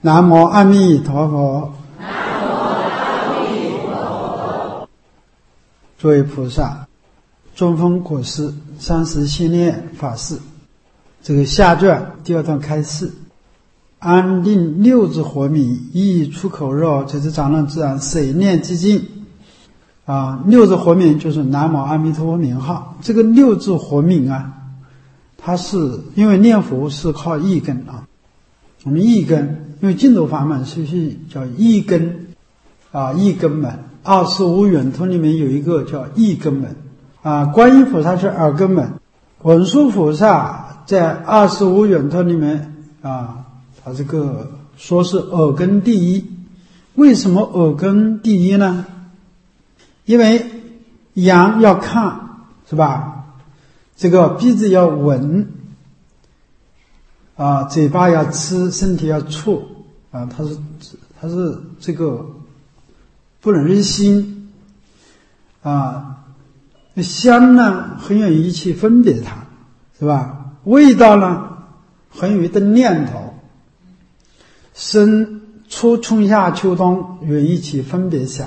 南无阿弥陀佛。 南无阿弥陀佛。 诸位菩萨，中峰果师30系列法事，这个下卷第2段开示。安定六字活名，一出口肉，这是长论自然，谁念即尽。六字活名就是南无阿弥陀佛名号。这个六字活名啊，它是因为念佛是靠意根啊。我们意根，因为净土法门是叫意根意根门。25圆通里面有一个叫意根门观音菩萨是耳根门，文殊菩萨在25圆通里面他这个说是耳根第一。为什么耳根第一呢？因为羊要看，是吧？这个鼻子要闻嘴巴要吃，身体要触它是这个不能是心香呢很容易去分别它，是吧？味道呢很容易的念头，生初春夏秋冬容易去分别想。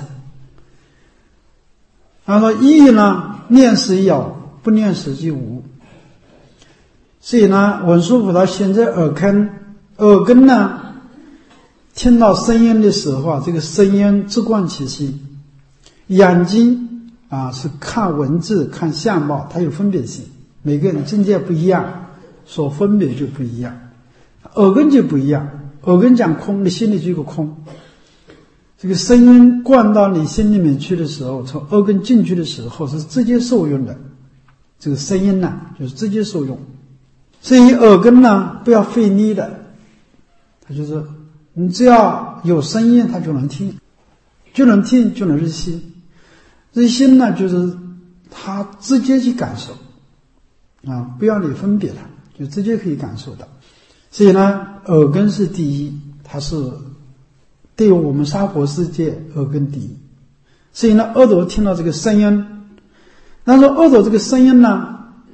然后意呢，念时有，不念时就无。所以呢，文殊菩萨现在耳根呢，听到声音的时候这个声音直观其心。眼睛是看文字看相貌，它有分别性，每个人境界不一样，所分别就不一样。耳根就不一样，耳根讲空，你心里就有个空。这个声音灌到你心里面去的时候，从耳根进去的时候是直接受用的，这个声音呢就是直接受用。所以耳根呢不要费力的，它就是你只要有声音它就能听，就能入心。入心呢就是它直接去感受不要你分别它，就直接可以感受到。所以呢耳根是第一，它是对于我们娑婆世界耳根第一。所以呢耳朵听到这个声音，但是耳朵这个声音呢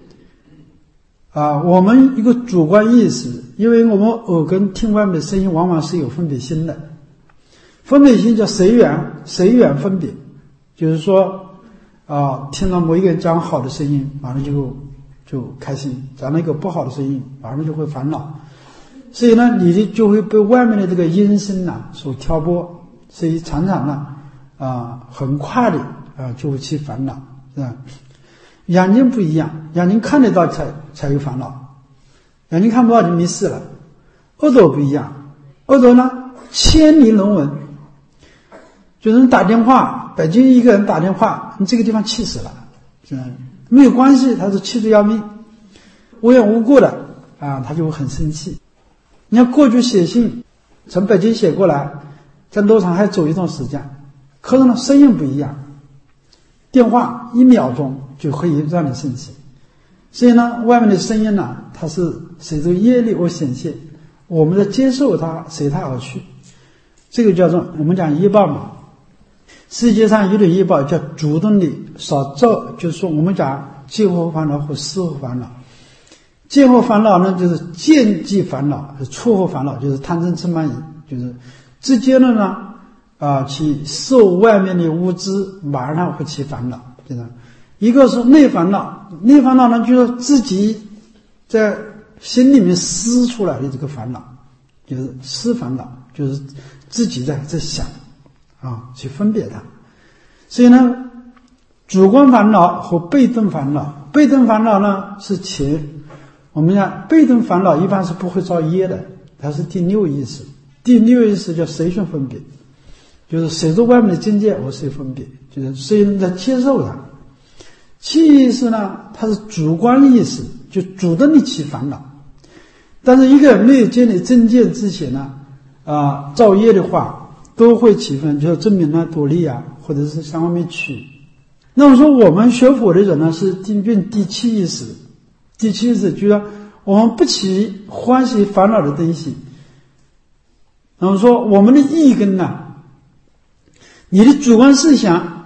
我们一个主观意识，因为我们耳根听外面的声音往往是有分别心的，分别心叫随缘分别，就是说听到某一个人讲好的声音马上就开心，讲了一个不好的声音马上就会烦恼。所以呢你就会被外面的这个音声所挑拨，所以常常呢很快的就会去烦恼，是吧？眼睛不一样，眼睛看得到才有烦恼，眼睛看不到就没事了。耳朵不一样，耳朵呢千里能闻，就是你打电话，北京一个人打电话，你这个地方气死了，是吧？没有关系，他是气得要命，无缘无故的他就会很生气。你要过去写信，从北京写过来，在路上还走一段时间，可是呢声音不一样，电话1秒钟就可以让你生气。所以呢外面的声音呢它是随着业力而显现，我们在接受它，随它而去，这个叫做我们讲业报嘛。世界上有点业报叫主动的少造，就是说我们讲见惑烦恼和思惑烦恼。见惑烦恼呢就是见即烦恼，触惑烦恼就是贪嗔痴慢疑，就是直接的呢去受外面的物质，马上会起烦恼，对吧？一个是内烦恼，内烦恼呢就是自己在心里面思出来的这个烦恼，就是思烦恼，就是自己在想去分别它。所以呢主观烦恼和被动烦恼，被动烦恼呢是我们讲被动烦恼一般是不会造业的，它是第6意识。第6意识叫随顺分别，就是随着外面的境界我随分别，就是随人在接受它。七意识呢它是主观意识，就主动的起烦恼。但是一个人没有建立正见之前呢造业的话都会起分，就是证明了独立或者是向外面取。那么说我们学佛的人呢是第七意识。第七意识就是我们不起欢喜烦恼的东西。那么说我们的意根呢，你的主观思想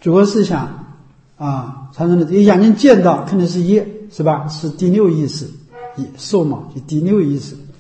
产生的眼睛见到肯定是业，是吧？是第6意识，受嘛，就第6意识。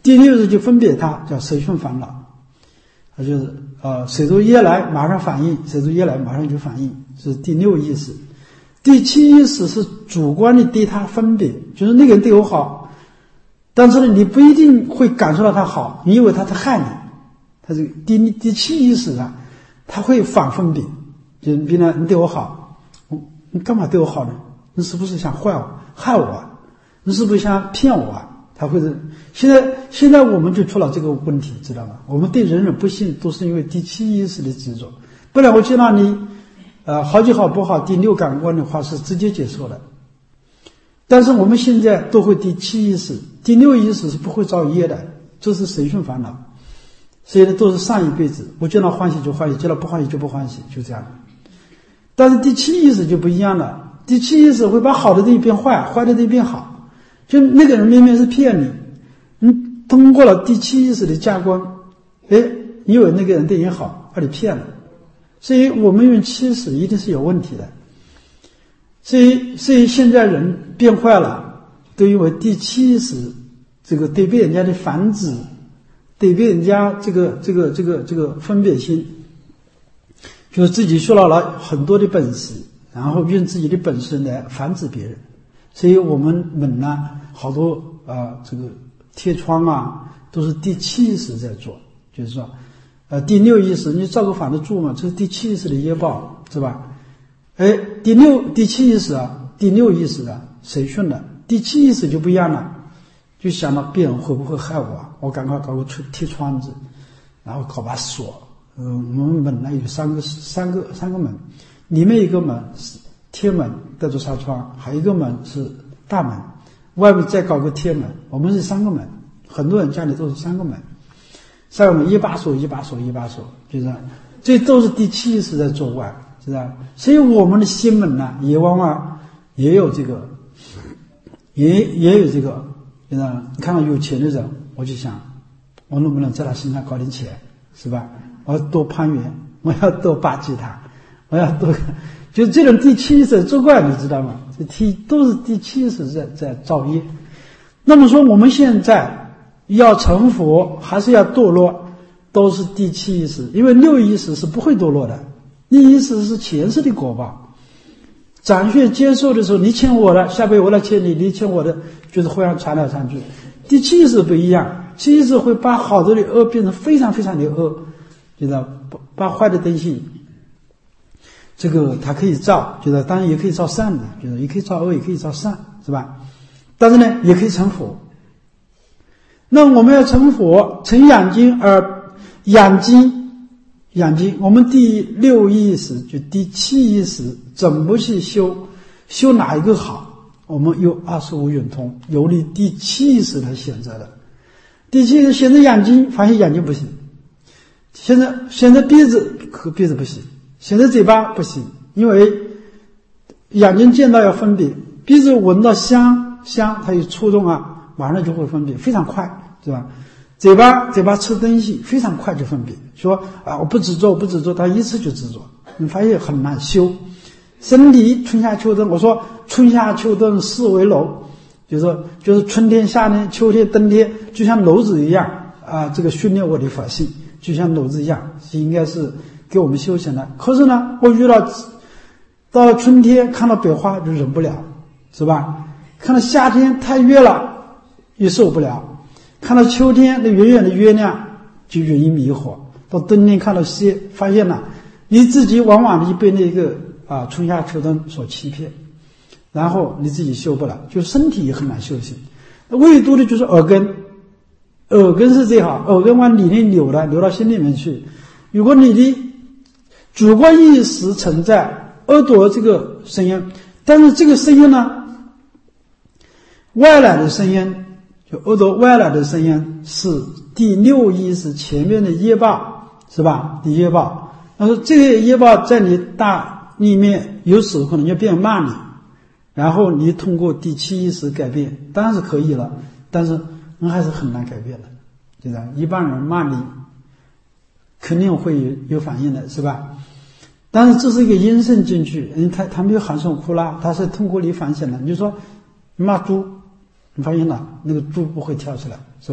第六意识就分别它，叫随顺烦恼，它就是随着业来马上反应，随着业来马上就反应，是第六意识。第七意识是主观的对它分别，就是那个人对我好，但是呢，你不一定会感受到他好，你以为他在害你。他这个第七意识啊，他会反分别，就是比如你对我好，你干嘛对我好呢？你是不是想害我啊？你是不是想骗我啊？他会是现在我们就出了这个问题，知道吗？我们对人不信，都是因为第七意识的执着。不然我见到你，好就好，不好，第六感官的话是直接接受的。但是我们现在都会第七意识，第六意识是不会造业的，这是随顺烦恼。所以呢，都是上一辈子，我见到欢喜就欢喜，见到不欢喜就不欢喜，就这样。但是第七意识就不一样了，第七意识会把好的东西变坏，坏的东西变好。就那个人明明是骗你，你通过了第七意识的加工，你以为那个人对你好，把你骗了。所以我们用七识一定是有问题的。所以现在人变坏了，都因为第七意识这个对被人家的繁殖，对被人家这个分别心，就是自己学到了很多的本事，然后用自己的本事来繁殖别人。所以我们门呢，好多这个贴窗啊，都是第七意识在做，就是说，第六意识你造个反的住嘛，这是第七意识的业报，是吧？第七意识第六意识随顺的，第七意识就不一样了，就想到别人会不会害我，我赶快搞个贴窗子，然后搞把锁。我们门呢有三个门，里面一个门是贴门带着纱窗，还有一个门是大门，外面再搞个贴门。我们是三个门，很多人家里都是三个门，一把锁，就是这都是第七意识在作怪，是吧？所以我们的心门呢，也往往也有这个，也有这个。你看到有钱的人，我就想，我能不能在他身上搞点钱，是吧？我要多攀援，我要多巴结他，我要多，就这种第七意识作怪，你知道吗？都是第七意识在造业。那么说，我们现在要成佛还是要堕落，都是第七意识，因为六意识是不会堕落的，六意识是前世的果报。展现接受的时候，你欠我的，下辈我来欠你，你欠我的，就是互相传来传去。第七意识不一样，七意识会把好多的恶变成非常非常的恶，就是把坏的东西，这个它可以造，就是当然也可以造善的，就是也可以造恶，也可以造善，是吧？但是呢，也可以成佛。那我们要成佛，成养精养精，我们第六意识就第七意识怎么去修哪一个好？我们有25圆通，由你第七意识来选择的。第七意识选择养精，发现眼睛不行；选择鼻子不行；选择嘴巴不行，因为眼睛见到要分别，鼻子闻到香，它有触动马上就会分别，非常快，对吧？嘴巴吃东西非常快就分别，说我不执着，他一次就执着，你发现很难修。身体春夏秋冬，我说春夏秋冬四为楼，就是春天、夏天、秋天、冬天，就像楼子一样这个训练我的法性，就像楼子一样，应该是给我们修行的。可是呢，我遇到春天看到百花就忍不了，是吧？看到夏天太热了也受不了。看到秋天那远远的月亮就容易迷惑，到冬天看到些发现了你自己往往就被那个春夏秋冬所欺骗，然后你自己修不了，就身体也很难修行。唯独的就是耳根是最好，耳根往里面流到心里面去。如果你的主观意识存在耳朵这个声音，但是这个声音呢，外来的声音，就耳朵外来的声音是第六意识前面的业报，是吧？第业报，但是这个业报在你大里面有时候可能就变骂你，然后你通过第七意识改变，当然是可以了，但是还是很难改变的，对吧？一般人骂你肯定会有反应的，是吧？但是这是一个因圣进去，他没有喊诵哭啦，他是通过你反省的。你就说你骂猪，你发现了那个猪不会跳出来，是吧？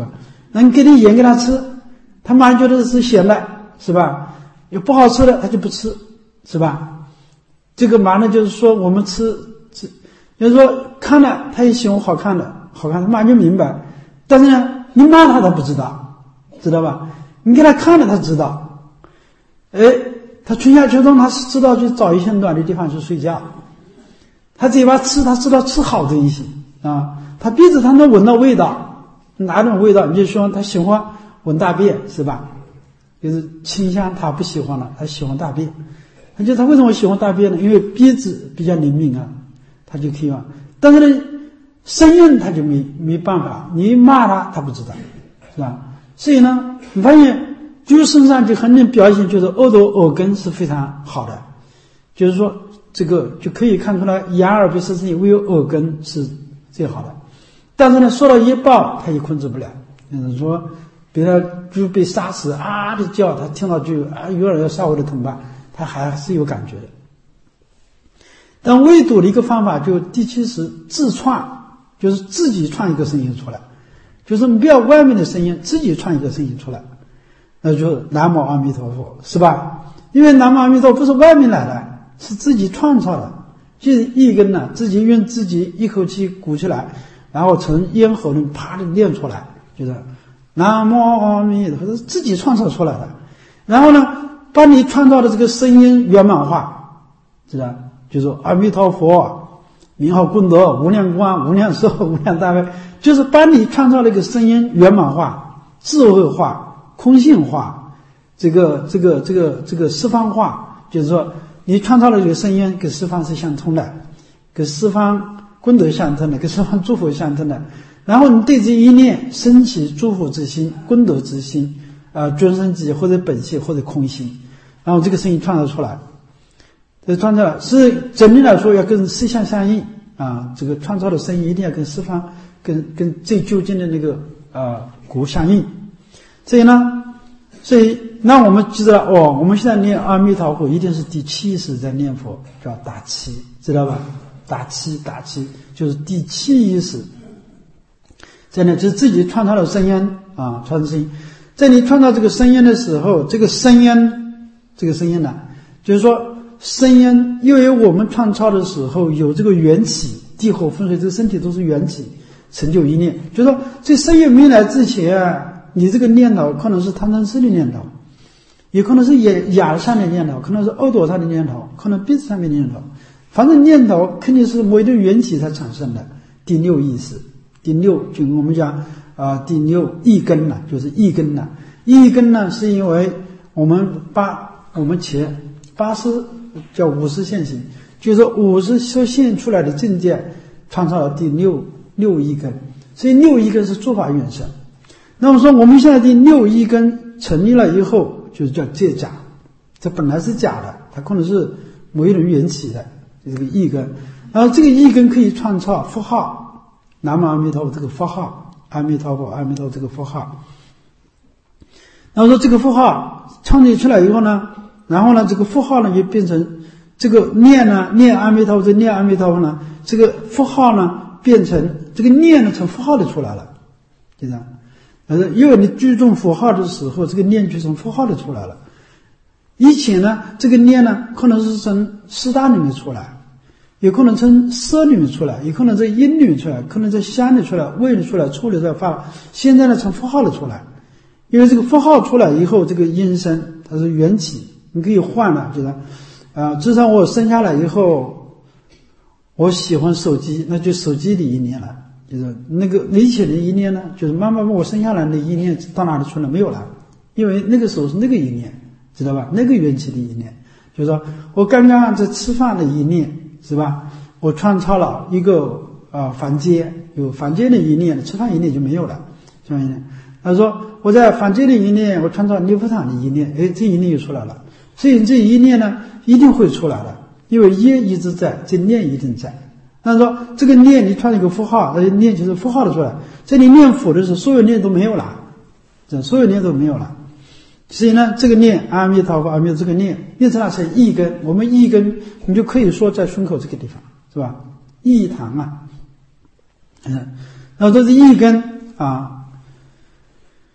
那你给点盐给他吃，他马上觉得是咸的，是吧？有不好吃的他就不吃，是吧？这个马上就是说我们吃，就是说看了他也喜欢好看的，他马上就明白。但是呢，你骂他不知道，知道吧？你给他看了他知道，他春夏秋冬他是知道去找一些暖的地方去睡觉，他嘴巴吃他知道吃好东西啊，他鼻子他能闻到味道，哪种味道？你就说他喜欢闻大便，是吧？就是清香他不喜欢了，他喜欢大便。他为什么喜欢大便呢？因为鼻子比较灵敏啊，他就可以玩。但是呢，声音他就没办法，你骂他不知道，是吧？所以呢，你发现猪身上就很能表现，就是耳朵耳根是非常好的，就是说这个就可以看出来，眼耳鼻舌身意唯有耳根是最好的。但是呢，受到一报他也控制不了，就是说，比如说猪被杀死啊的叫，他听到就有人要杀我的同伴。他还是有感觉的，但唯独的一个方法就第七是自创，就是自己创一个声音出来，就是不要外面的声音，自己创一个声音出来，那就南无阿弥陀佛，是吧？因为南无阿弥陀佛不是外面来的，是自己创造的，就是一根呢，自己用自己一口气鼓起来，然后从咽喉里啪的念出来，就是南无阿弥陀佛，是自己创造出来的，然后呢。把你创造的这个声音圆满化，知道？就是阿弥陀佛，名号功德无量光、无量寿、无量大悲，就是把你创造的一个声音圆满化、智慧化、空性化，这个十方化，就是说你创造的这个声音跟十方是相通的，跟十方功德相通的，跟十方祝福相通的。然后你对这一念升起祝福之心、功德之心。尊生己或者本性或者空性，然后这个声音创造出来，创造是整体来说要跟实相相应啊，这个创造的声音一定要跟十方跟最究竟的那个果相应。所以那我们记得了我们现在念阿弥陀佛一定是第七意识在念佛，叫打七，知道吧？打七就是第七意识，在那就是自己创造的声音啊，创造声音。在你创造这个声音的时候，这个声音呢，就是说声音，因为我们创造的时候有这个缘起，地火风水这个身体都是缘起，成就一念。就是说这声音没来之前，你这个念头可能是贪嗔痴的念头，也可能是眼上的念头，可能是耳朵上的念头，可能鼻子上面的念头，反正念头肯定是某一种缘起才产生的。第六意识，第六就我们讲。第六意根呢，就是意根呢。意根呢，是因为我们前80叫50现行，就是50所现出来的境界，创造了第六意根。所以六意根是诸法原生。那么说我们现在第六意根成立了以后，就是叫借假，这本来是假的，它可能是某一种缘起的这个意根。然后这个意根可以创造佛号，南无阿弥陀佛这个佛号。阿弥陀佛，阿弥陀佛这个佛号，然后说这个佛号创立出来以后呢，然后呢这个佛号呢就变成这个念阿弥陀佛，念阿弥陀佛呢，这个佛号呢变成这个念呢成佛号的出来了，对吧？因为你居中佛号的时候，这个念就成佛号的出来了。以前呢，这个念呢可能是从四大里面出来。有可能从色里面出来，有可能在音里面出来，可能在香里出来，味里出来，触里出来，发。现在呢，从符号里出来，因为这个符号出来以后，这个音声它是缘起，你可以换了，就是至少我生下来以后，我喜欢手机，那就手机的一念了，就是那个以前的一念呢，就是慢慢我生下来的一念到哪里去了？没有了，因为那个时候是那个一念，知道吧？那个缘起的一念，就是说我刚刚在吃饭的一念。是吧？我创造了一个房间，有房间的一念，吃饭一念就没有了，吃饭一念。他说我在房间的一念，我创造牛佛堂的一念，这一念就出来了。所以这一念呢，一定会出来的，因为业一直在，这念一定在。他说这个念你创一个符号，那念就是符号的出来。在你念佛的时候，所有念都没有了，所有念都没有了。所以呢，这个念阿弥陀佛，阿弥陀佛这个念成了成意根，我们意根你就可以说在胸口这个地方，是吧？意堂啊，然后这是意根啊。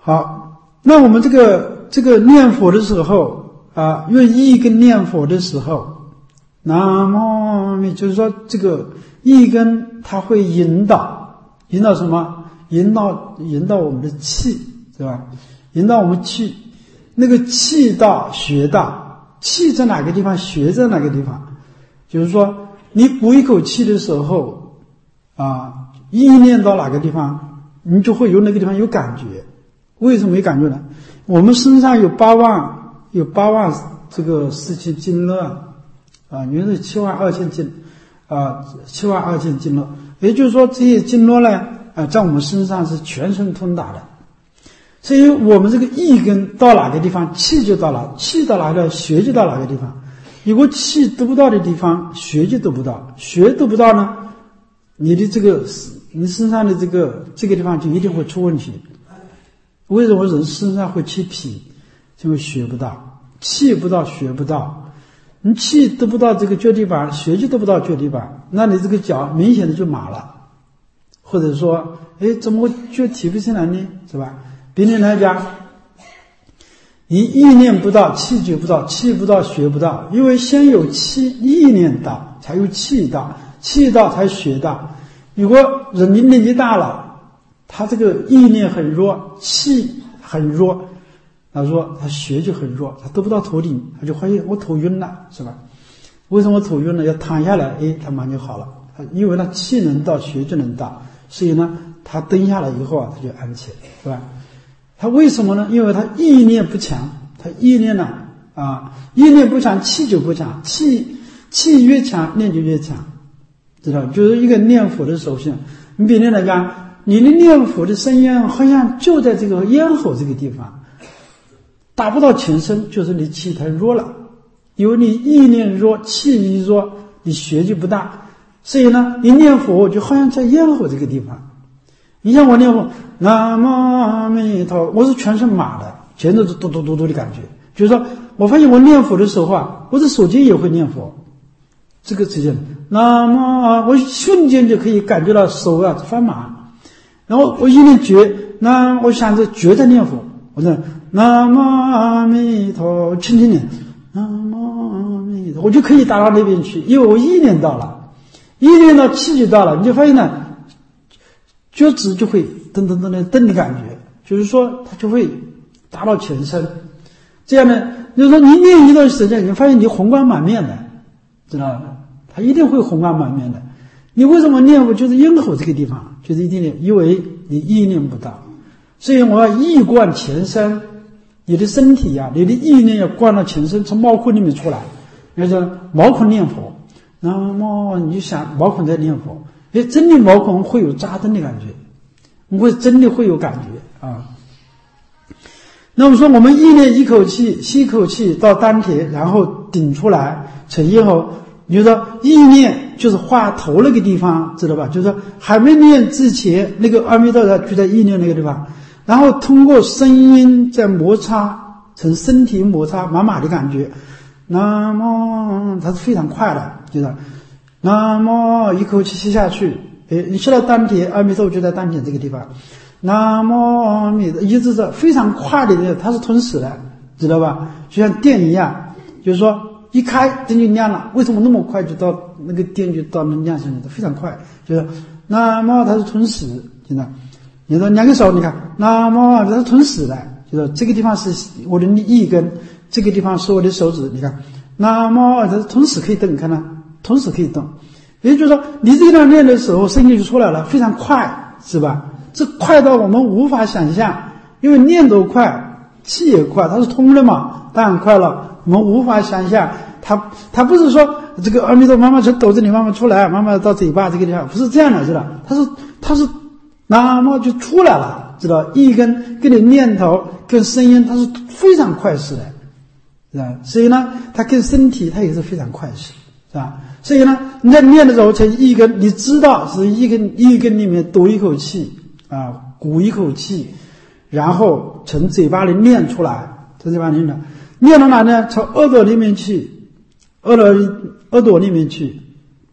好，那我们这个念佛的时候啊，用意根念佛的时候，南无阿弥，就是说这个意根它会引导什么？引导我们的气，对吧？引导我们气，那个气道穴道，气在哪个地方，穴在哪个地方？就是说你鼓一口气的时候啊，意念到哪个地方，你就会有那个地方有感觉。为什么有感觉呢？我们身上有8万这个四气经络啊，原是72000经啊，72000经络。也就是说这些经络呢在我们身上是全身通达的。所以我们这个意根到哪个地方，气就到哪，气到哪个，穴就到哪个地方。如果气得不到的地方，穴就得不到，穴得不到呢，你身上的这个地方就一定会出问题。为什么人身上会起痞？因为穴不到，气不到，穴不到。你气得不到这个脚底板，穴就得不到脚底板，那你这个脚明显的就麻了。或者说怎么就提不起来呢？是吧？比如来讲，你意念不到，气就不到，气不到，穴不到。因为先有气意念到，才有气到，气到才穴到。如果人年纪大了，他这个意念很弱，气很弱，他说他穴就很弱，他得不到头顶，他就发现我头晕了，是吧？为什么头晕了？要躺下来，他马上就好了。因为他气能到，穴就能到，所以呢，他蹲下来以后他就安起来，是吧？他为什么呢？因为他意念不强，他意念呢意念不强，气就不强，气越强，念就越强，知道？就是一个念佛的手性。你比如来讲，你的念佛的声音好像就在这个咽喉这个地方，达不到全身，就是你气太弱了。因为你意念弱，气一弱，你穴就不大，所以呢，你念佛就好像在咽喉这个地方。你像我念佛，南无阿弥陀，我是全身麻的，全都是嘟嘟嘟嘟的感觉。就是说我发现我念佛的时候我这手机也会念佛，这个直接南无，我瞬间就可以感觉到手发麻。然后我一念觉，我想着觉在念佛，我说南无阿弥陀，轻轻念南无阿弥陀，我就可以达到那边去，因为我意念到了，意念到气就到了，你就发现呢，脚趾就会蹬蹬蹬的蹬的感觉，就是说它就会达到全身。这样呢，就是说你念一段时间，你发现你红光满面的，知道吗？它一定会红光满面的。你为什么念佛？就是咽喉这个地方，就是一定念，因为你意念不到，所以我要意贯全身。你的身体你的意念要贯到全身，从毛孔里面出来，要叫毛孔念佛。那么你就想毛孔在念佛，真的毛孔会有扎针的感觉，会真的会有感觉啊。那么说我们意念一口气，吸一口气到丹田，然后顶出来成咽喉。你就说意念就是画头那个地方，知道吧？就是说还没念之前，那个阿弥陀佛就在意念那个地方。然后通过声音在摩擦，成身体摩擦麻麻的感觉。那么它是非常快的，就是那么一口气吸下去，你吸到丹田，阿弥陀佛就在丹田这个地方。那么阿弥陀一直是非常快的，它是吞噬的，知道吧？就像电一样，就是说一开灯就亮了。为什么那么快就到那个电就到能亮上去？非常快，就是那么它是吞噬，真的。你说两个手，你看，那么它是吞噬的，就是这个地方是我的意根，这个地方是我的手指，你看，那么它是吞噬可以动，你看到，吞噬可以动，也就是说，你这个地念的时候，声音就出来了，非常快，是吧？这快到我们无法想象，因为念头快，气也快，它是通的嘛，当然快了，我们无法想象，它不是说这个阿弥陀慢慢从肚子里慢慢出来，慢慢到嘴巴这个地方，不是这样的，知道？它是。那么就出来了，知道？意根跟你念头跟声音它是非常快速的，是吧？所以呢，它跟身体它也是非常快速，是吧？所以呢，你在念的时候从意根，你知道是意根里面读一口气鼓一口气，然后从嘴巴里念出来，从嘴巴里念到哪呢？从耳朵里面去，耳朵里面去，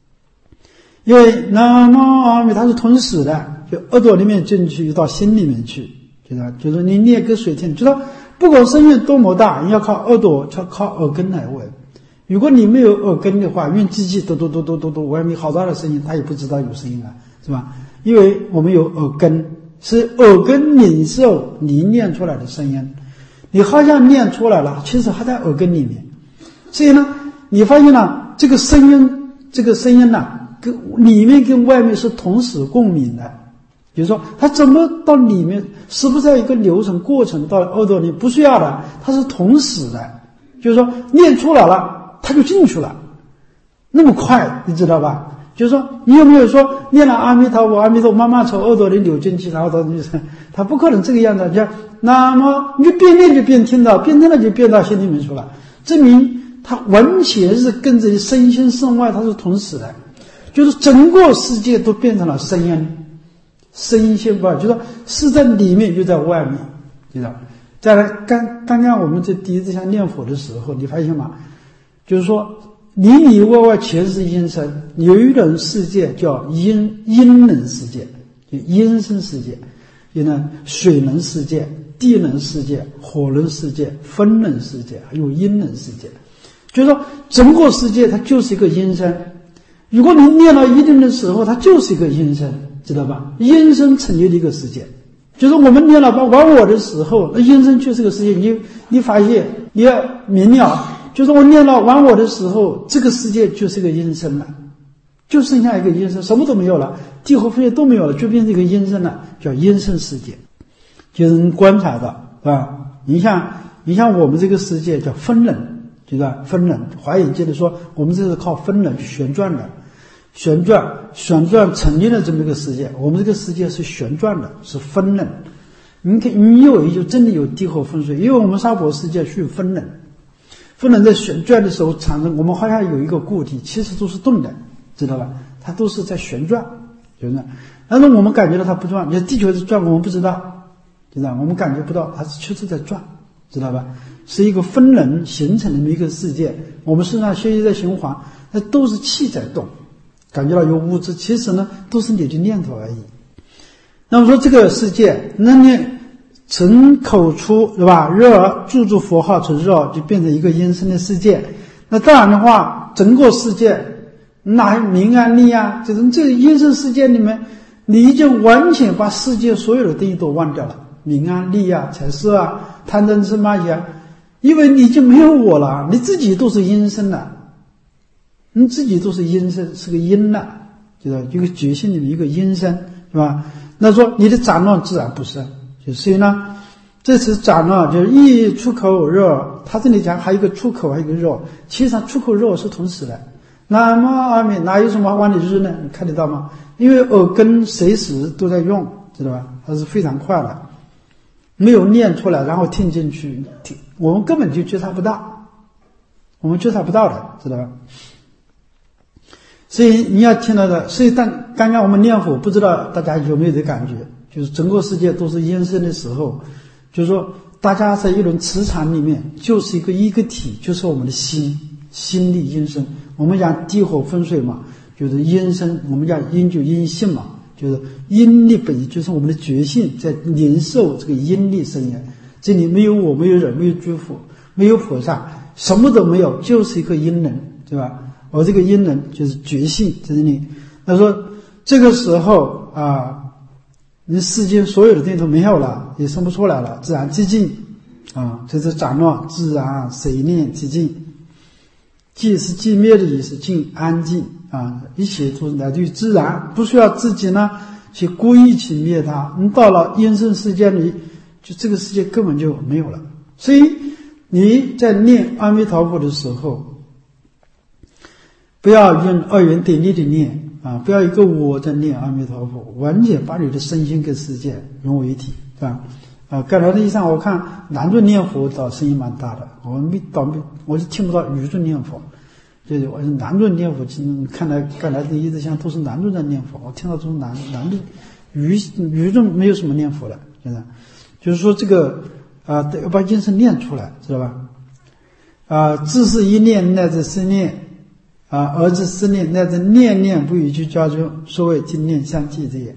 因为那么阿弥它是吞噬的。就耳朵里面进去，到心里面去， 就是你念个水天，知道不管声音多么大，你要靠耳朵，要靠耳根来闻。如果你没有耳根的话，用机器嘟嘟嘟嘟嘟嘟，外面好大的声音，他也不知道有声音了，是吧？因为我们有耳根，是耳根领受你念出来的声音，你好像念出来了，其实还在耳根里面。所以呢，你发现了这个声音呢，跟里面跟外面是同时共鸣的。比如说，它怎么到里面，是不是要一个流程过程到耳朵里？不需要的，它是同时的。就是说，念出来了，它就进去了，那么快，你知道吧？就是说，你有没有说念了阿弥陀佛，阿弥陀佛，慢慢从耳朵里流进去，然后到它不可能这个样子。那么你就边念就边听到，边听了就边到心里面去了，证明它完全是跟着身心身外，它是同时的，就是整个世界都变成了声音。声音先不就是说是在里面又在外面，知道？再来，刚刚我们这第一次像念佛的时候，你发现吗？就是说里里外外全是音声，有一种世界叫音能世界，就音声世界，有呢水能世界、地能世界、火能世界、风能世界，还有音能世界。就是说整个世界它就是一个音声。如果你念到一定的时候，它就是一个音声，知道吧？音声成立的一个世界，就是我们念了玩我的时候，那音声就是个世界。你发现你要明了，就是我念了玩我的时候，这个世界就是一个音声了，就剩下一个音声，什么都没有了，地和非都没有了，就变成一个音声了，叫音声世界。就是能观察到，是吧？你像我们这个世界叫风能，对吧？风能，华严经里说，我们这是靠风能去旋转的。旋转成立了这么一个世界，我们这个世界是旋转的，是风能。你以为就真的有地和风水，因为我们娑婆世界是有风能，风能在旋转的时候产生，我们好像有一个固体，其实都是动的，知道吧？它都是在旋转，但是我们感觉到它不转，你地球在转，我们不知道，知道？我们感觉不到，它确实在转，知道吧？是一个风能形成的这么一个世界，我们身上血液在循环，那都是气在动。感觉到有物质，其实呢都是你的念头而已。那么说这个世界，那你从口出，对吧？热注住佛号，从热就变成一个音声的世界。那当然的话，整个世界哪有明暗利啊？就是这个音声世界里面，你已经完全把世界所有的东西都忘掉了，明暗利啊、彩色啊、贪嗔痴慢疑啊，因为你已经没有我了，你自己都是音声了。你自己都是音声，是个音了，就是一个觉性里面一个音声，是吧？那说你的杂乱自然不生，所以呢，这次杂乱就是一出口热，他这里讲还有一个出口，还有一个热，其实上出口热是同时的。那么阿弥哪有什么往里日呢？你看得到吗？因为耳根随时都在用，知道吧？它是非常快的，没有念出来，然后听进去，我们根本就觉察不到，我们觉察不到的，知道吧？所以你要听到的，所以刚刚我们念佛，不知道大家有没有这感觉，就是整个世界都是音声的时候，就是说大家在一轮磁场里面就是一个体，就是我们的心力音声。我们讲地火风水嘛，就是音声，我们讲音就音性嘛，就是音力本就是我们的觉性在领受这个音力声音。这里没有我，没有人，没有诸佛，没有菩萨，什么都没有，就是一个音能，对吧？而这个音能就是觉性在这里。他说这个时候啊，你世间所有的东西都没有了，也生不出来了，自然寂静啊，这是杂乱自然随念寂静。寂是寂灭的意思，静安静啊，一切都来自于自然，不需要自己呢去故意去灭它。你到了音声世界里，就这个世界根本就没有了。所以你在念阿弥陀佛的时候，不要用二元对立的念啊，不要一个我在念阿弥陀佛，完全把你的身心跟世界融为一体，是吧？刚才的意义上，我看男众念佛倒声音蛮大的，我是听不到女众念佛，就是我是男众念佛，看来刚才的意思像都是男众在念佛，我听到都是男众，女众没有什么念佛的，现在就是说这个要把音声念出来，知道吧？自是一念乃至思念。而至思念乃至念念不与去交究，所谓经念相继之也。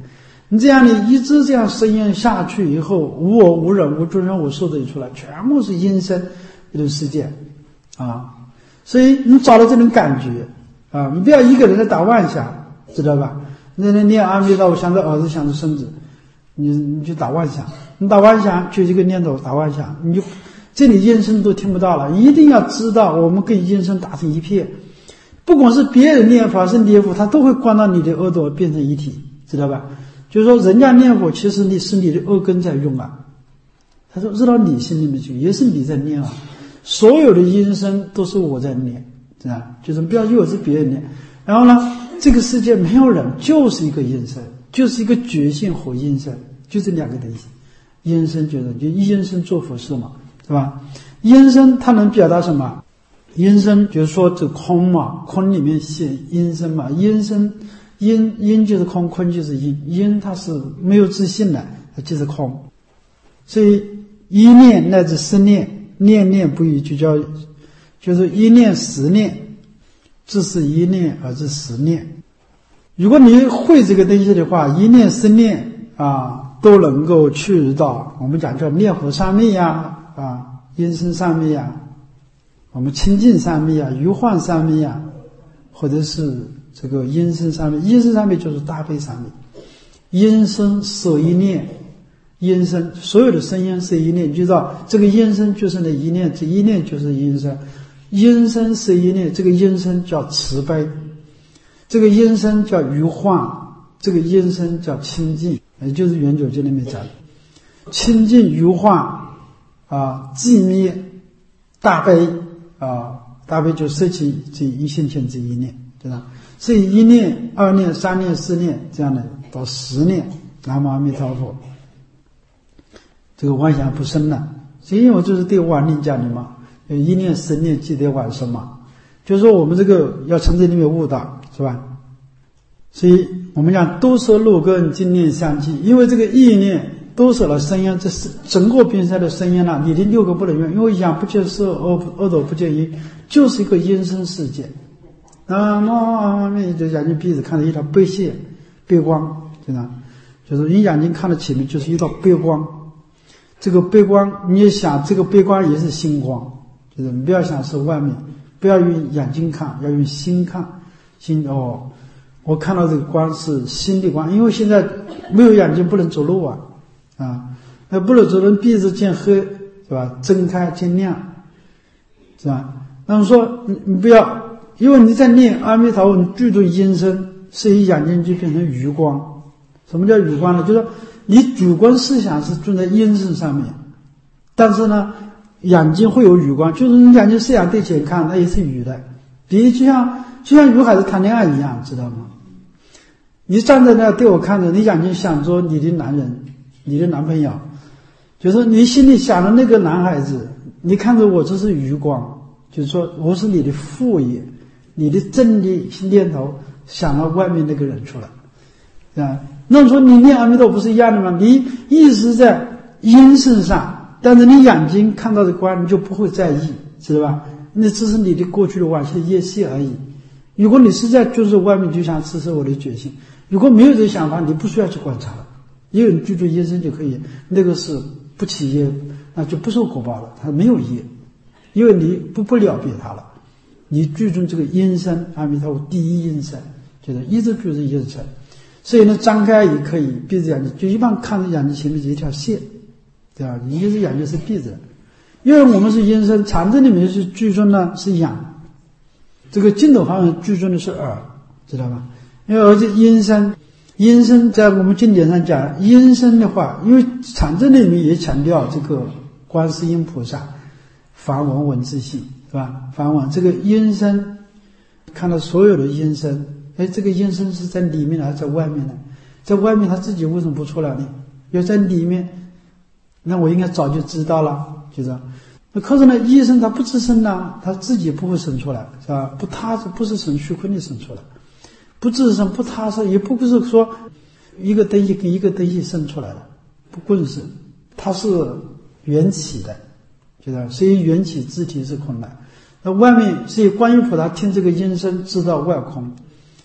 你这样你一直这样实验下去以后，无我无人无众生无寿的一出来，全部是阴身这种世界啊。所以你找到这种感觉啊，你不要一个人在打妄想，知道吧？那念阿弥陀佛，想着儿子，想着孙子，你就打妄想，你打妄想就一个念头打妄想，你就这里阴身都听不到了。一定要知道，我们跟阴身打成一片，不管是别人念佛还是念佛，他都会关到你的耳朵变成一体，知道吧？就是说人家念佛，其实你是你的耳根在用啊。他说知道你心里面去，也是你在念啊。所有的音声都是我在念，是吧？就是不要以为是别人念。然后呢，这个世界没有人，就是一个音声，就是一个觉性和音声，就这两个东西。音声觉得就音声做佛事嘛，是吧？音声它能表达什么？音声就是说这空嘛，空里面现音声嘛，音声音就是空，空就是音，音它是没有自信的，它就是空。所以一念乃至十念，念念不已，就是一念十念，自是一念而至十念。如果你会这个东西的话，一念十念啊，都能够去到我们讲叫念佛三昧呀，啊，音声三昧呀，我们清净三昧呀，余幻三昧呀，或者是这个音声三昧。音声三昧就是大悲三昧，音声摄一念，音声所有的声音是一念，就知道这个音声就是那一念，这一念就是音声，音声是一念，这个音声叫慈悲，这个音声叫余幻，这个音声叫清净，也就是圆九经里面讲的清净余幻啊，寂灭大悲啊，大悲就摄起这一线天这一念，对吧？所以一念、二念、三念、四念这样的到十念，南无阿弥陀佛，这个妄想不生了。所以我就是对晚年讲的嘛，一念十念即得往生嘛，就是说我们这个要从这里面悟到，是吧？所以我们讲多摄六根，精念相继，因为这个意念多摄了声音，这是整个边塞的声音了，你的六根不能用，因为眼不见色，耳朵不见音，就是一个音声世界。南无阿弥就眼睛闭着看着一条白线白光，对吧？就是你眼睛看的前面就是一道白光，这个白光你也想这个白光也是心光，就是你不要想是外面，不要用眼睛看，要用心看。心哦，我看到这个光是心的光，因为现在没有眼睛不能走路啊，那不能走路，闭着见黑，是吧？睁开见亮，是吧？那么说你不要，因为你在念阿弥陀佛，你注重音声，所以眼睛就变成余光。什么叫余光呢？就是说你主观思想是注在音声上面，但是呢，眼睛会有余光，就是你眼睛思想对前看，它也是余的。比如就像女孩子谈恋爱一样，知道吗？你站在那对我看着，你眼睛想着你的男人，你的男朋友，就是你心里想的那个男孩子，你看着我，这是余光，就是说我是你的副业，你的正力念头想到外面那个人出来，啊，那说你念阿弥陀不是一样的吗？你意识在音声上，但是你眼睛看到的光你就不会在意，知道吧？那只是你的过去的往昔的业习而已。如果你是在就是外面就想此是我的觉醒，如果没有这个想法，你不需要去观察了，因为你记住音声就可以，那个是不起业，那就不受果报了，它没有业，因为你不了别它了，你注重这个音声，阿弥陀佛第一音声，就是一直注重音声，所以呢，张开也可以，闭着眼睛，就一般看着眼睛前面是一条线，对吧？你一只眼睛是闭着的，因为我们是音声，禅宗里面是注重呢是眼，这个净土方面注重的是耳，知道吧？因为而且音声在我们经典上讲，音声的话，因为禅宗里面也强调这个观世音菩萨梵文文字性，是吧？梵文这个音声，看到所有的音声，这个音声是在里面还是在外面呢？在外面他自己为什么不出来呢？要在里面，那我应该早就知道了，就这样。可是呢，医生他不吱声呢，他自己不会生出来，是吧？不踏实，不是从虚空里生出来，不吱声，不踏实，也不是说一个东西跟一个东西生出来的，不共生，它是缘起的，知道？所以缘起自体是空的。那外面，所以观音菩萨听这个音声知道外空，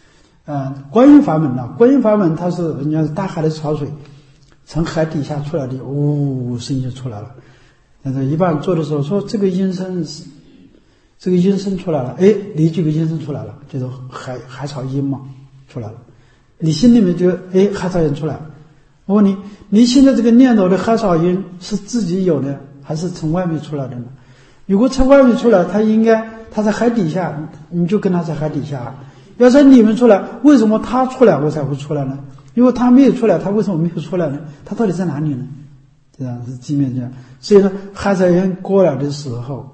观音法门呢，观音法门它是人家是大海的潮水从海底下出来的，呜声音就出来了。但是一般做的时候说这个音声出来了，你这个音声出来了，就是海潮音嘛出来了，你心里面就海潮音出来了。我问你，你现在这个念头的海潮音是自己有的还是从外面出来的呢？如果从外面出来，它在海底下，你就跟它在海底下。要在里面出来，为什么它出来我才会出来呢？因为它没有出来，它为什么没有出来呢？它到底在哪里呢？这样是机面这样。所以呢，海潮音过来的时候，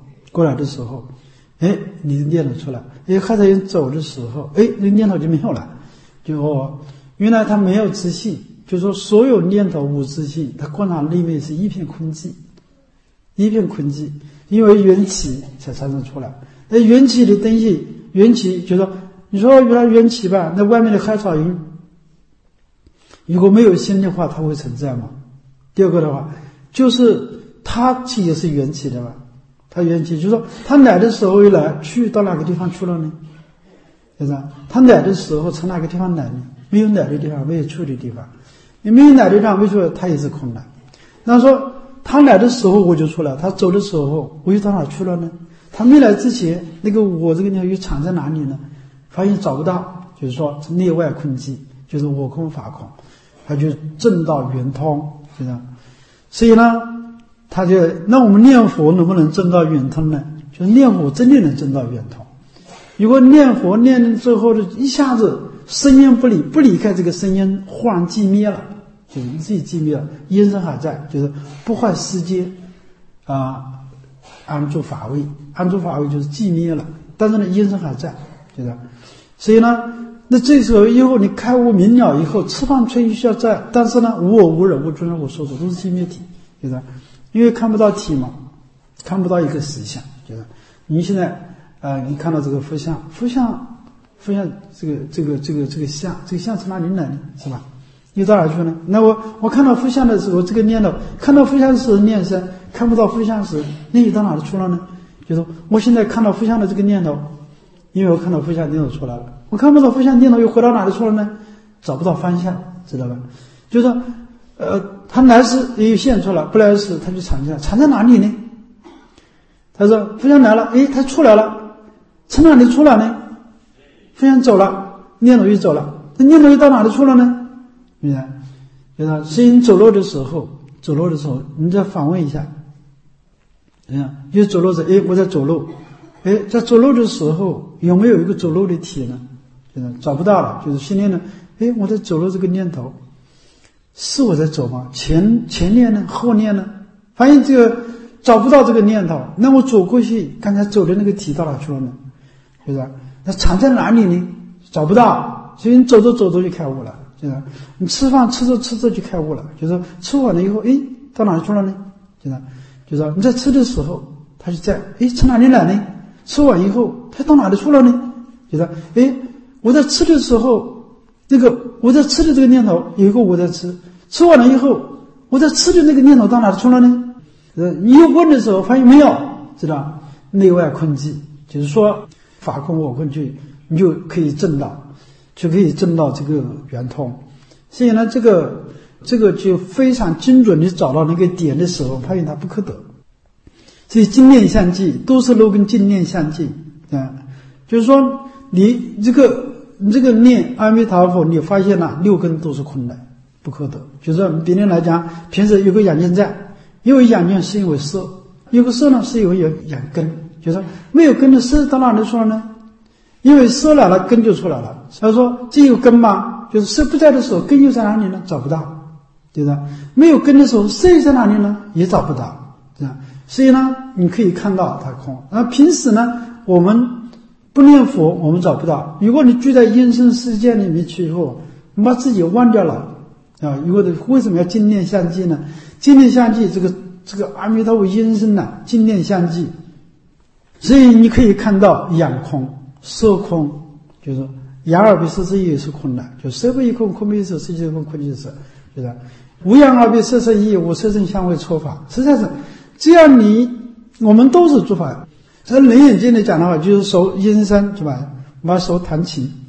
你的念头出来；海潮音走的时候，你念头就没有了。就原来它没有自信，就是说所有念头无自信，它过场里面是一片空寂，因为缘起才产生出来。那缘起的东西，缘起就是说，你说原来缘起吧，那外面的海潮音如果没有心的话，它会存在吗？第二个的话，就是它其实也是缘起的吧？它缘起就是说，它来的时候一来，去到哪个地方去了呢？对吧？它来的时候从哪个地方来呢？没有来的地方，没有去的地方，你没有来的地方，没去，它也是空的。那说他来的时候我就出来，他走的时候我又到哪去了呢？他没来之前，那个我这个地方又藏在哪里呢？发现找不到，就是说内外空寂，就是我空法空，他就证到圆通，是这样。所以呢，那我们念佛能不能证到圆通呢？就是念佛真的能证到圆通。如果念佛念之后的一下子声音不离开这个声音，忽然寂灭了，就是自己寂灭了，音声还在，就是不坏世间安住法位就是寂灭了，但是呢音声还在，对吧？所以呢，那这时候以后你开悟明了以后，吃饭吹需要在，但是呢无我无人无尊无所主，都是寂灭体，对吧？因为看不到体嘛，看不到一个实相，对吧？你现在你看到这个佛像这个像，这个像从哪里来的，是吧？你到哪去呢？那我看到佛像的时候，这个念头看到佛像时念身，看不到佛像时，那你到哪里去了呢？就是说我现在看到佛像的这个念头，因为我看到佛像念头出来了，我看不到佛像念头又回到哪里去了呢？找不到方向，知道吧？就是说他来时也有现出来，不来时他就藏在哪里呢？他说佛像来了，他出来了，从哪里出来呢？佛像走了，念头又走了，那念头又到哪里去了呢？明白？就是所以你走路的时候，你再反问一下，就走路时，我在走路，在走路的时候有没有一个走路的体呢？就是找不到了，就是心念呢，我在走路这个念头，是我在走吗？前念呢？后念呢？发现这个找不到这个念头，那我走过去，刚才走的那个体到哪去了呢？就是那藏在哪里呢？找不到，所以你走着走着就开悟了。就是你吃饭吃着就开悟了，就是吃完了以后，到哪里去了呢？就是你在吃的时候，他就在，从哪里来呢？吃完以后，他到哪里去了呢？就是我在吃的时候，我在吃的这个念头有一个我在吃，吃完了以后，我在吃的那个念头到哪里去了呢？你又问的时候发现没有，知道内外空寂，就是说法空我空寂，你就可以证到这个圆通。所以呢，这个就非常精准地找到那个点的时候，发现它不可得。所以经念相继都是六根经念相继就是说你这个念阿弥陀佛，你发现了六根都是空的，不可得。就是别人来讲，平时有个眼睛在，因为眼睛是因为色，有个色呢是因为有眼根，就是没有根的色到哪里去了呢？因为色来了，根就出来了。他说这有根吗？就是色不在的时候，根又在哪里呢？找不到，对吧？没有根的时候，色又在哪里呢？也找不到，对吧？所以呢，你可以看到它空。那平时呢，我们不念佛，我们找不到。如果你居在音声世界里面去以后，你把自己忘掉了如果为什么要经念相继呢？经念相继，这个阿弥陀佛音声呢，经念相继。所以你可以看到眼空、色空，就是眼耳鼻舌身意也是空的，就色不异空，空不异色，色即空，空即色，就是无眼耳鼻舌身意，无色声香味触法。实在是这样，我们都是诸法。在楞严经里讲的话，就是手音声，是吧？把手弹琴，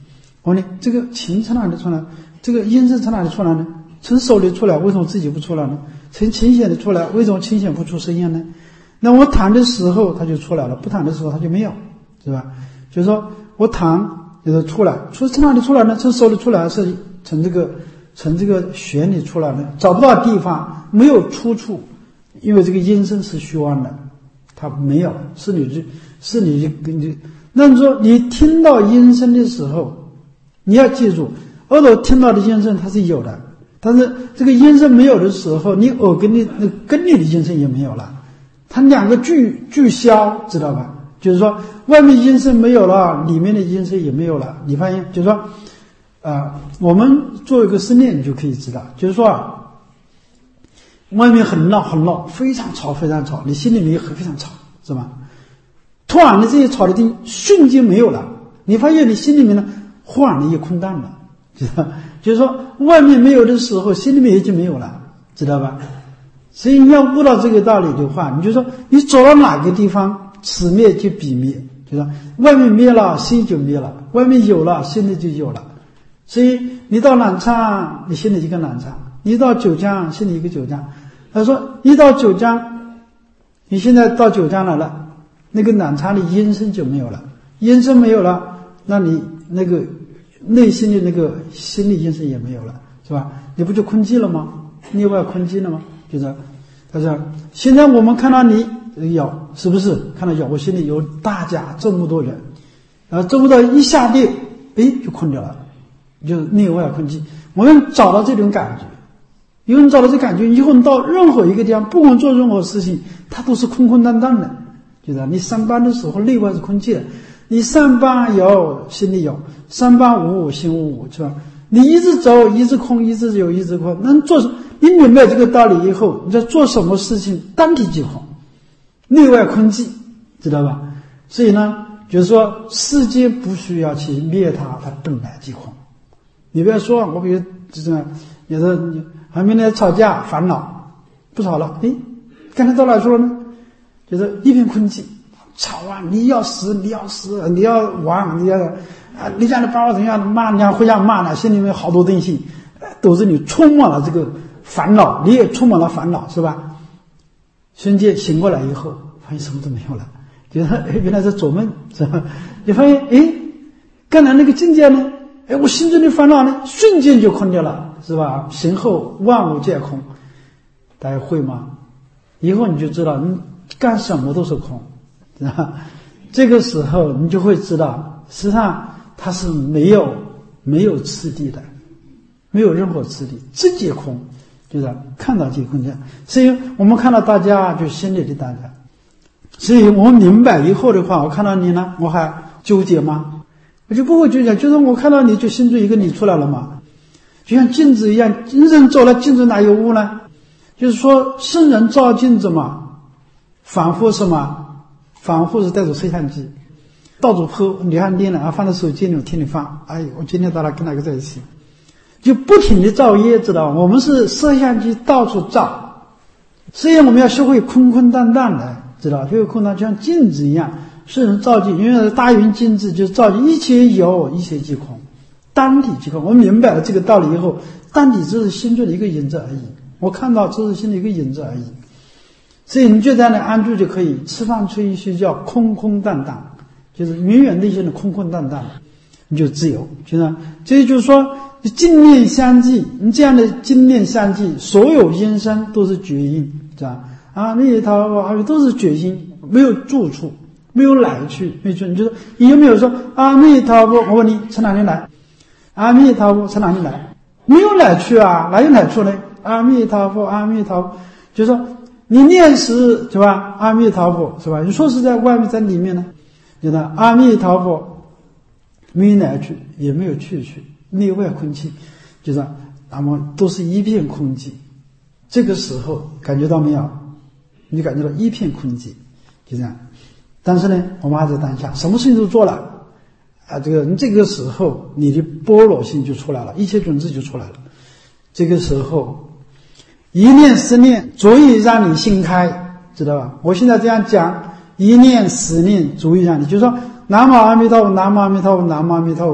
我问你，这个琴从哪里出来？这个音声从哪里出来呢？从手里出来，为什么自己不出来呢？从琴弦里出来，为什么琴弦不出声音呢？那我弹的时候它就出来了，不弹的时候它就没有，是吧？就是说我弹就是出来，从哪里出来呢？从手里出来，还是从这个弦里出来呢？找不到地方，没有出处，因为这个音声是虚妄的，它没有，是你那你说你听到音声的时候，你要记住，耳朵听到的音声它是有的，但是这个音声没有的时候，你耳根里的音声也没有了，它两个俱消，知道吧？就是说外面音声没有了，里面的音声也没有了。你发现就是说我们做一个实验你就可以知道，就是说外面很闹，非常吵，你心里面也非常吵，是吧？突然的这些吵的声瞬间没有了，你发现你心里面呢忽然的也空荡了，知道？就是说外面没有的时候，心里面也就没有了，知道吧？所以你要悟到这个道理的话，你就说你走到哪个地方，此灭就彼灭，就是说外面灭了，心就灭了；外面有了，心里就有了。所以你到南昌，你心里一个南昌；你到九江，心里一个九江。他说你到九江，你现在到九江来了，那个南昌的音声就没有了，音声没有了，那你那个内心的那个心理音声也没有了，是吧？你不就空寂了吗？内外空寂了吗？就是他说现在我们看到你有，是不是看到有？我心里有大家这么多人，然后这么多一下地，就空掉了，就是内外空寂。我们找到这种感觉，因为你找到这感觉以后，你到任何一个地方，不管做任何事情，它都是空空荡荡的。就是你上班的时候，内外是空寂的。你上班有，心里有；上班无，心无，是吧？你一直走，一直空，一直有，一直空。那你明白这个道理以后，你在做什么事情，单体即空，内外空寂，知道吧？所以呢，就是说世界不需要去灭它，它本来即空。你不要说我比如就是有的还没来吵架烦恼，不吵了，刚才到哪去了呢？就是一片空寂，吵啊！你要死，你要亡，你家的爸爸怎样骂你，回家骂了，心里面好多东西，都是你充满了这个烦恼，你也充满了烦恼，是吧？瞬间醒过来以后，发现什么都没有了，觉得原来是做梦，是吧？你发现刚才那个境界呢？我心中的烦恼呢，瞬间就空掉了，是吧？醒后万物皆空，大家会吗？以后你就知道，你干什么都是空，是吧？这个时候你就会知道，实际上它是没有次第的，没有任何次第，直接空，就是看到即空间。所以我们看到大家，就心里的大家。所以我们明白以后的话，我看到你呢，我还纠结吗？我就不会纠结，就是我看到你就心中一个你出来了嘛，就像镜子一样，人走了，镜子哪有污呢？就是说圣人照镜子嘛，反复什么？反复是带着摄像机，到处拍，你看练了，放在手机里，我听你放，我今天到了跟哪个在一起，就不停地照夜，知道吗？我们是摄像机到处照，所以我们要学会空空荡荡的，知道，学会空荡，就像镜子一样，圣人照镜，因为大圆镜子就是照镜，一切有，一切即空，单体即空。我们明白了这个道理以后，单体只是心中的一个影子而已，我看到只是心的一个影子而已。所以你就在那安住就可以，吃饭吹一睡觉，空空荡荡，就是远远内心的空空荡荡，你就自由。这就是说净念相继，你这样的净念相继，所有音声都是觉音，是吧？阿弥陀佛，都是觉音，没有住处，没有来去，没有。你就说你有没有说阿弥陀佛？我问你从哪里来？阿弥陀佛从哪里来？没有来去啊，哪有来处呢？阿弥陀佛，阿弥陀佛，就是说你念时，是吧？阿弥陀佛，是吧？你说是在外面，在里面呢？就是阿弥陀佛，没有来去，也没有去，内外空气，就是那么都是一片空寂。这个时候感觉到没有？你感觉到一片空寂，就这样。但是呢，我们还在当下，什么事情都做了这个时候你的般若性就出来了，一切种子就出来了。这个时候一念十念足以让你心开，知道吧？我现在这样讲，一念十念足以让你，就是说南无阿弥陀佛，南无阿弥陀佛，南无阿弥陀佛，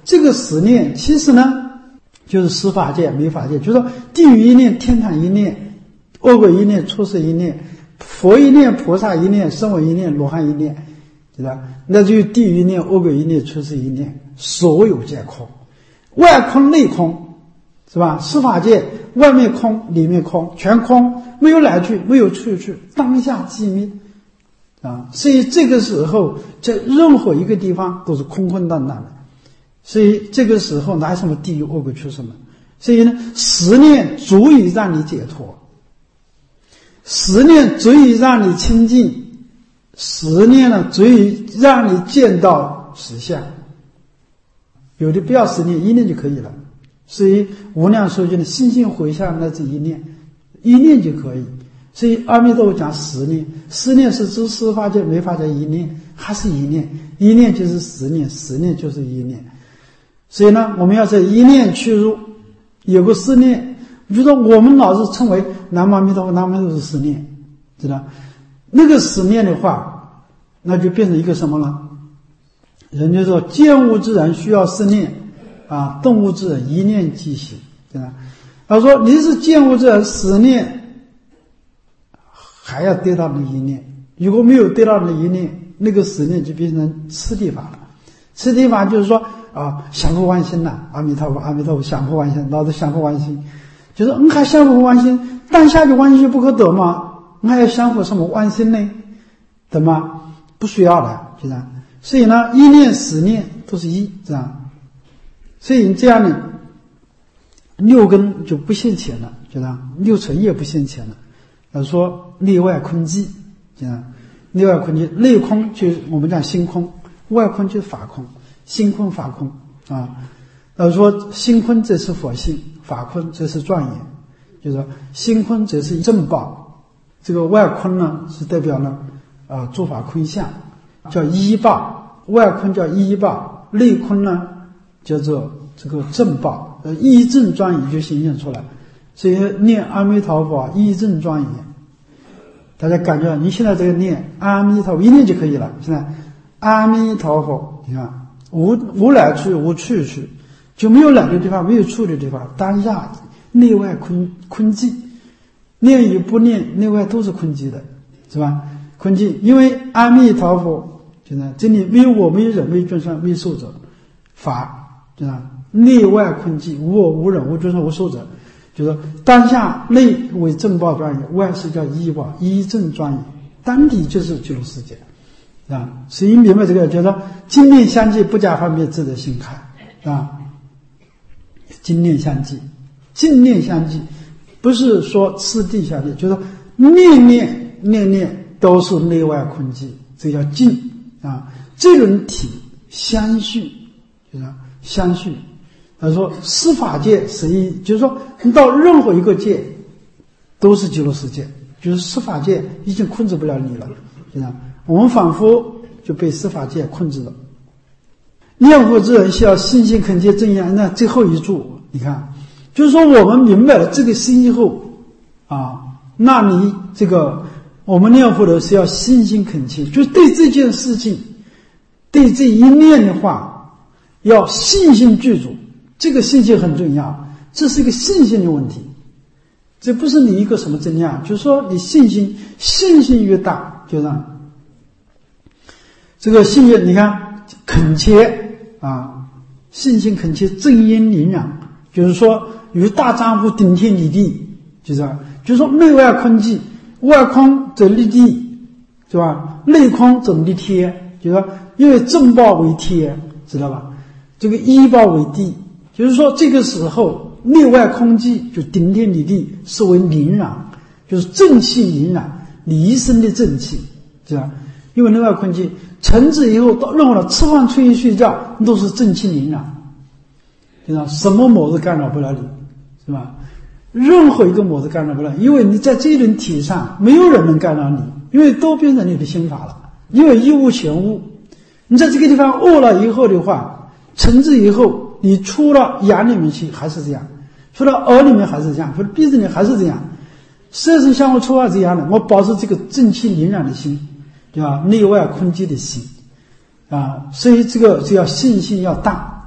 这个十念其实呢，就是十法界、没法界，就是说地狱一念，天堂一念，恶鬼一念，出世一念，佛一念，菩萨一念，声闻一念，罗汉一念，对吧？那就是地狱一念，恶鬼一念，出世一念，所有皆空，外空内空，是吧？十法界外面空，里面空，全空，没有来去，没有去，当下寂灭啊！所以这个时候，在任何一个地方都是空空荡荡的。所以这个时候哪有什么地狱恶鬼出什么？所以呢，十念足以让你解脱，十念足以让你清净，十念呢足以让你见到实相。有的不要十念，一念就可以了。所以无量寿经的心性回向那是一念，一念就可以。所以阿弥陀佛讲十念，十念是指十法界没法界一念，还是一念，一念就是十念，十念就是一念。所以呢，我们要在一念去入，有个十念。比如说我们老是称为南无阿弥陀佛，南无阿弥陀佛是十念，知道？那个十念的话，那就变成一个什么了？人家说见物之人需要十念啊，动物之人一念即行，对吧？他说你是见物之人十念，还要得到那一念，如果没有得到那一念，那个十念就变成次第法了。次第法就是说啊，降伏完心了，阿弥陀佛，阿弥陀佛，降伏完心，老子降伏完心，就是还降伏完心，当下就完心不可得吗？还要降伏什么完心呢？对吗？不需要的，就这样。所以呢，一念十念都是一，这样。所以这样呢，六根就不现前了，就这样，六尘也不现前了。说内外空寂，这样，内外空寂，内空就是我们讲心空，外空就是法空，心空法空啊。说心空则是佛性，法空则是庄严，就是说心空则是正报，这个外空呢是代表了诸法空相，叫依报，外空叫依报，内空呢叫做这个正报，依正庄严就显现出来。所以念阿弥陀佛依正庄严，大家感觉你现在这个念阿弥陀佛一念就可以了。现在阿弥陀佛，你看无来去无去去，就没有来的地方，没有处的地方，当下内外空寂，念与不念内外都是空寂的，是吧？空寂，因为阿弥陀佛就在这里没有我，没有人，没有众生，没有寿者，法就在内外空寂，无我无人无众生无寿者，就是当下内为正报庄严，外是叫依报依正庄严，单体就是极乐世界啊。所以明白这个，就是说经念相继，不加分别，自得心开啊。经念相继，经念相继，不是说次第相继，就是说念念都是内外空寂，这叫静啊。这种体相续，就是相续。他说十法界是一，就是说你到任何一个界都是极乐世界，就是十法界已经控制不了你了，是吧？我们仿佛就被十法界控制了。念佛之人需要信心恳切正言，那最后一注你看，就是说我们明白了这个心以后啊，那你这个我们念佛的是要信心恳切，就是对这件事情，对这一念的话要信心具足，这个信心很重要，这是一个信心的问题，这不是你一个什么增量，就是说你信心越大，就让这个信心，你看恳切啊，信心恳切正因凛然，就是说与大丈夫顶天立地，就是说内外空寂，外空则立地，是吧？内空则立天，就是说因为正报为天，知道吧？这个依报为地，就是说这个时候内外空寂就顶天立地，是为凛然，就是正气凛然，你一生的正气，是吧？因为内外空寂，成之以后到任何的吃饭吹睡觉都是正气凛然，对吧？什么魔都干扰不了你，是吧？任何一个魔都干扰不了，因为你在这一轮体上没有人能干扰你，因为都变成你的心法了，因为一物全物。你在这个地方饿了以后的话，成之以后你出了眼里面去还是这样，出了耳里面还是这样，出了鼻子里还是这样，色身相互触啊这样的，我保持这个正气凛然的心，对吧？内外空寂的心啊，所以这个就要信心要大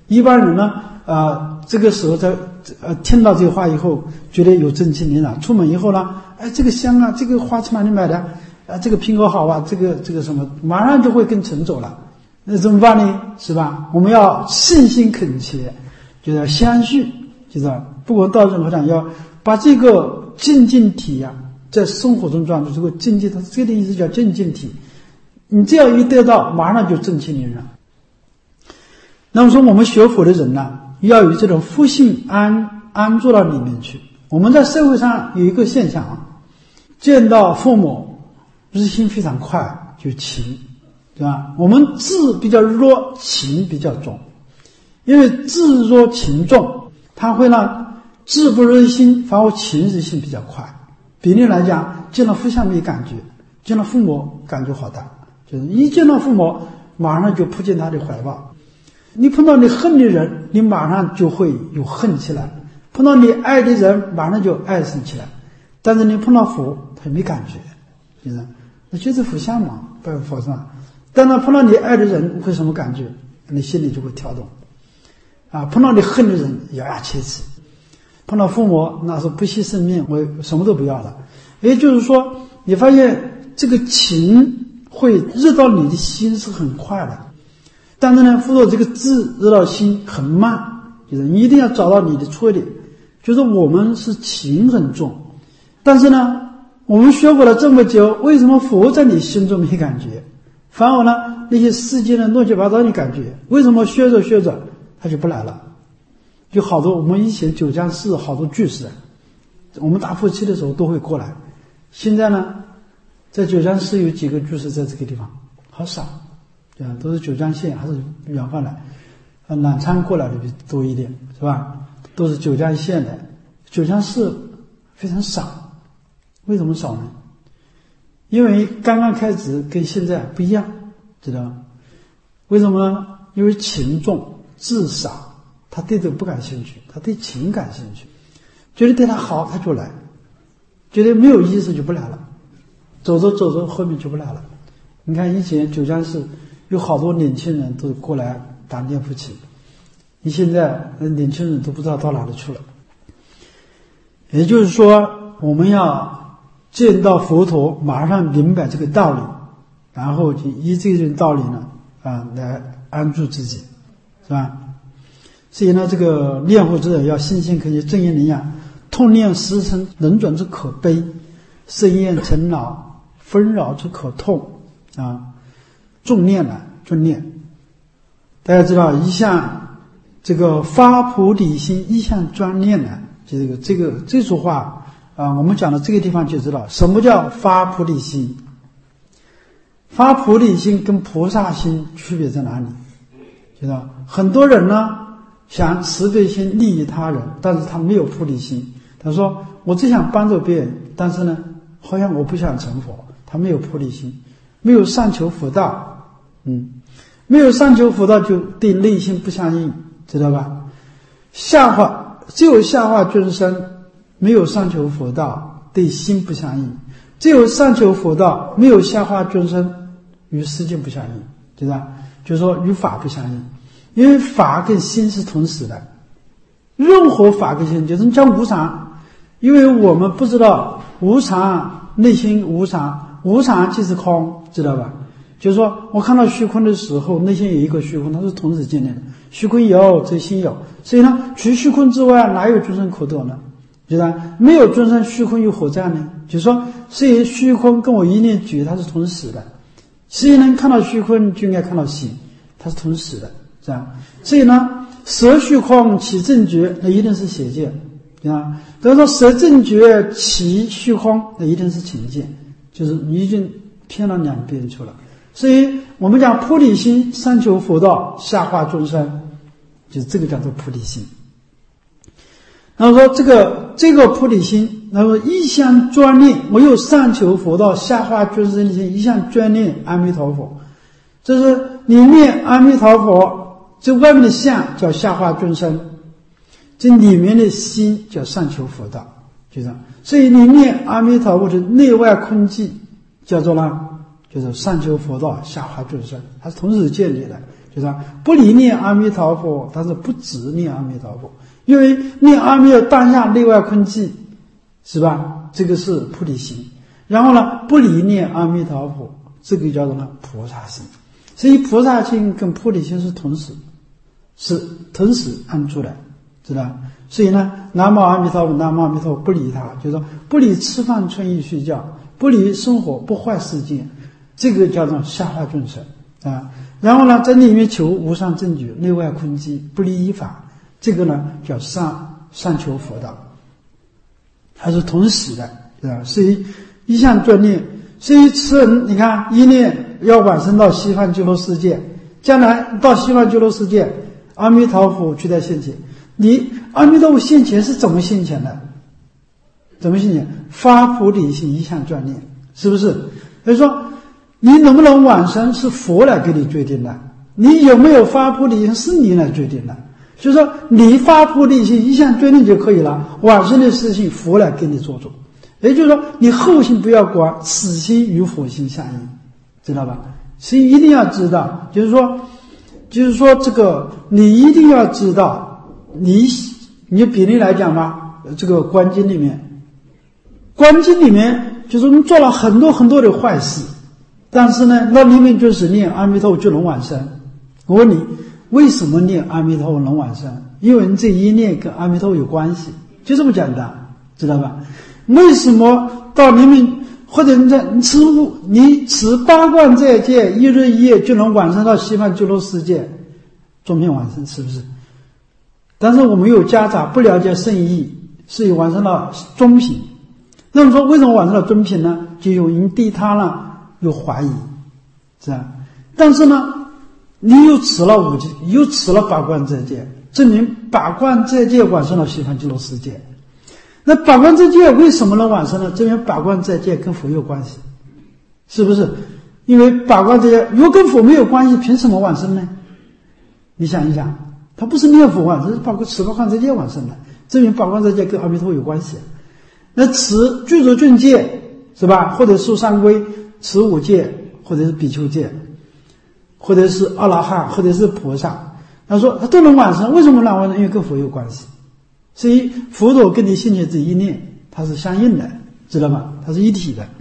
一般人呢，这个时候听到这个话以后，觉得有正气凛然，出门以后呢，哎，这个香啊，这个花从哪里买的？这个苹果好啊，这个什么，马上就会跟尘走了。那怎么办呢？是吧？我们要信心恳切，就是要相续，就是不管到任何场，要把这个静静体啊，在生活中转出这个静静，它这个意思叫静静体。你这样一得到，马上就正气凛然。那么说，我们学佛的人呢，要有这种福性安住到里面去。我们在社会上有一个现象啊，见到父母日心非常快，就情，对吧？我们智比较弱，情比较重。因为智弱情重，它会让智不日心，反而情日心比较快。比例来讲，见到父相没感觉，见到父母感觉好大，就是一见到父母，马上就扑进他的怀抱。你碰到你恨的人，你马上就会有恨起来；碰到你爱的人，马上就爱生起来。但是你碰到佛，他没感觉，就是那就是佛像嘛，拜佛上。但他碰到你爱的人，会什么感觉？你心里就会跳动。碰到你恨的人，咬牙切齿；碰到父母，那是不惜生命，我什么都不要了。也就是说，你发现这个情会入到你的心是很快的，但是呢，这个智入到心很慢。就是你一定要找到你的缺点，就是我们是情很重，但是呢，我们学佛了这么久，为什么佛在你心中没感觉？反而呢，那些世间的乱七八糟的感觉，为什么学着他就不来了？就好多我们以前九江市好多居士，我们大佛期的时候都会过来。现在呢，在九江市有几个居士在这个地方，好少，对吧？都是九江县还是远方来，南昌过来的多一点，是吧？都是九江县的，九江市非常少。为什么少呢？因为刚刚开始跟现在不一样，知道吗？为什么呢？因为情重智少，他对这个不感兴趣，他对情感兴趣，觉得对他好他就来，觉得没有意思就不来了，走着后面就不来了。你看以前九江市有好多年轻人都过来打念佛期，你现在年轻人都不知道到哪里去了。也就是说，我们要见到佛陀，马上明白这个道理，然后就依这种道理呢，来安住自己，是吧？所以呢，这个念佛之人要心性可以正业灵养，痛念时辰，能转之可悲，生厌尘恼，纷扰之可痛重念了，重念。大家知道，一向这个发菩提心，一向专念呢，这句话我们讲到这个地方就知道什么叫发菩提心。发菩提心跟菩萨心区别在哪里？知道很多人呢想慈悲心利益他人，但是他没有菩提心。他说我只想帮助别人，但是呢好像我不想成佛，他没有菩提心，没有上求佛道，没有上求佛道就对内心不相应，知道吧？只有下化众生，没有上求佛道，对心不相应；只有上求佛道，没有下化众生，与世界不相应，知道吧？就是说与法不相应，因为法跟心是同时的。任何法跟心，就是讲无常，因为我们不知道无常，内心无常，无常即是空，知道吧？就是说我看到虚空的时候，内心有一个虚空，它是同时建立的。虚空有则心有，所以呢，除虚空之外，哪有众生可得呢？知道没有众生，虚空又何在呢？就是说，所以虚空跟我一念觉，它是同时的。谁能看到虚空，就应该看到心，它是同时的，这样。所以呢，舍虚空起正觉，那一定是邪见，啊。比如说舍正觉起虚空，那一定是情见，就是你已经偏到两边去了。所以我们讲菩提心，上求佛道，下化众生，就是这个叫做菩提心。然后说这个菩提心，然后一向专念，我有上求佛道，下化众生的心，一向专念阿弥陀佛。这是你念阿弥陀佛，这外面的相叫下化众生，这里面的心叫上求佛道，就这样。所以你念阿弥陀佛的内外空寂，叫做呢，就是上求佛道，下化众生，它是同时建立的， 就是不离念阿弥陀佛，但是不只念阿弥陀佛，因为念阿弥陀当下内外坤寂，是吧？这个是菩提心。然后呢，不离念阿弥陀佛，这个叫做呢菩萨心。所以菩萨心跟菩提心是同时按出来，知道？所以呢，南无阿弥陀佛，南无阿弥陀佛，不离它，就是说不离吃饭穿衣睡觉，不离生活，不坏世界，这个叫做下化众生啊。然后呢，在里面求无上正觉，内外坤寂，不离一法，这个呢叫上求佛道，它是同时的，对吧？所以一向专念，所以此人你看一念要往生到西方极乐世界，将来到西方极乐世界，阿弥陀佛去在现前。你阿弥陀佛现前是怎么现前的？怎么现前？发菩提心，一向专念，是不是？所以说你能不能往生是佛来给你决定的，你有没有发菩提心是你来决定的。就是说你发菩提心，一向专念就可以了，往生的事情佛来给你做主。也就是说你后心不要管，此心与佛心相应，知道吧？所以一定要知道，就是说这个你一定要知道，你比例来讲吧，这个观经里面就是我们做了很多很多的坏事，但是呢那里面就是念阿弥陀佛就能往生。我问你，为什么念阿弥陀佛能往生？因为你这一念跟阿弥陀佛有关系，就这么简单，知道吧？为什么到里面或者你持八观斋戒一日一夜就能往生到西方极乐世界，中品往生，是不是？但是我们有家长不了解圣意，所以往生到中品。那么说为什么往生到中品呢？就因对他呢有怀疑，是吧？但是呢你又持了5戒，又持了八观斋戒，证明八观斋戒往生到西方极乐世界。那八观斋戒为什么能往生呢？证明八观斋戒跟佛有关系，是不是？因为八观斋戒如果跟佛没有关系，凭什么往生呢？你想一想，他不是念佛往生，是持八观斋戒往生的，证明八观斋戒跟阿弥陀佛有关系。那持具足正戒，是吧？或者受三规，持5戒，或者是比丘戒，或者是阿罗汉，或者是菩萨，他说他都能往生，为什么能往生？因为跟佛有关系。所以佛陀跟你现前这一念它是相应的，知道吗？它是一体的。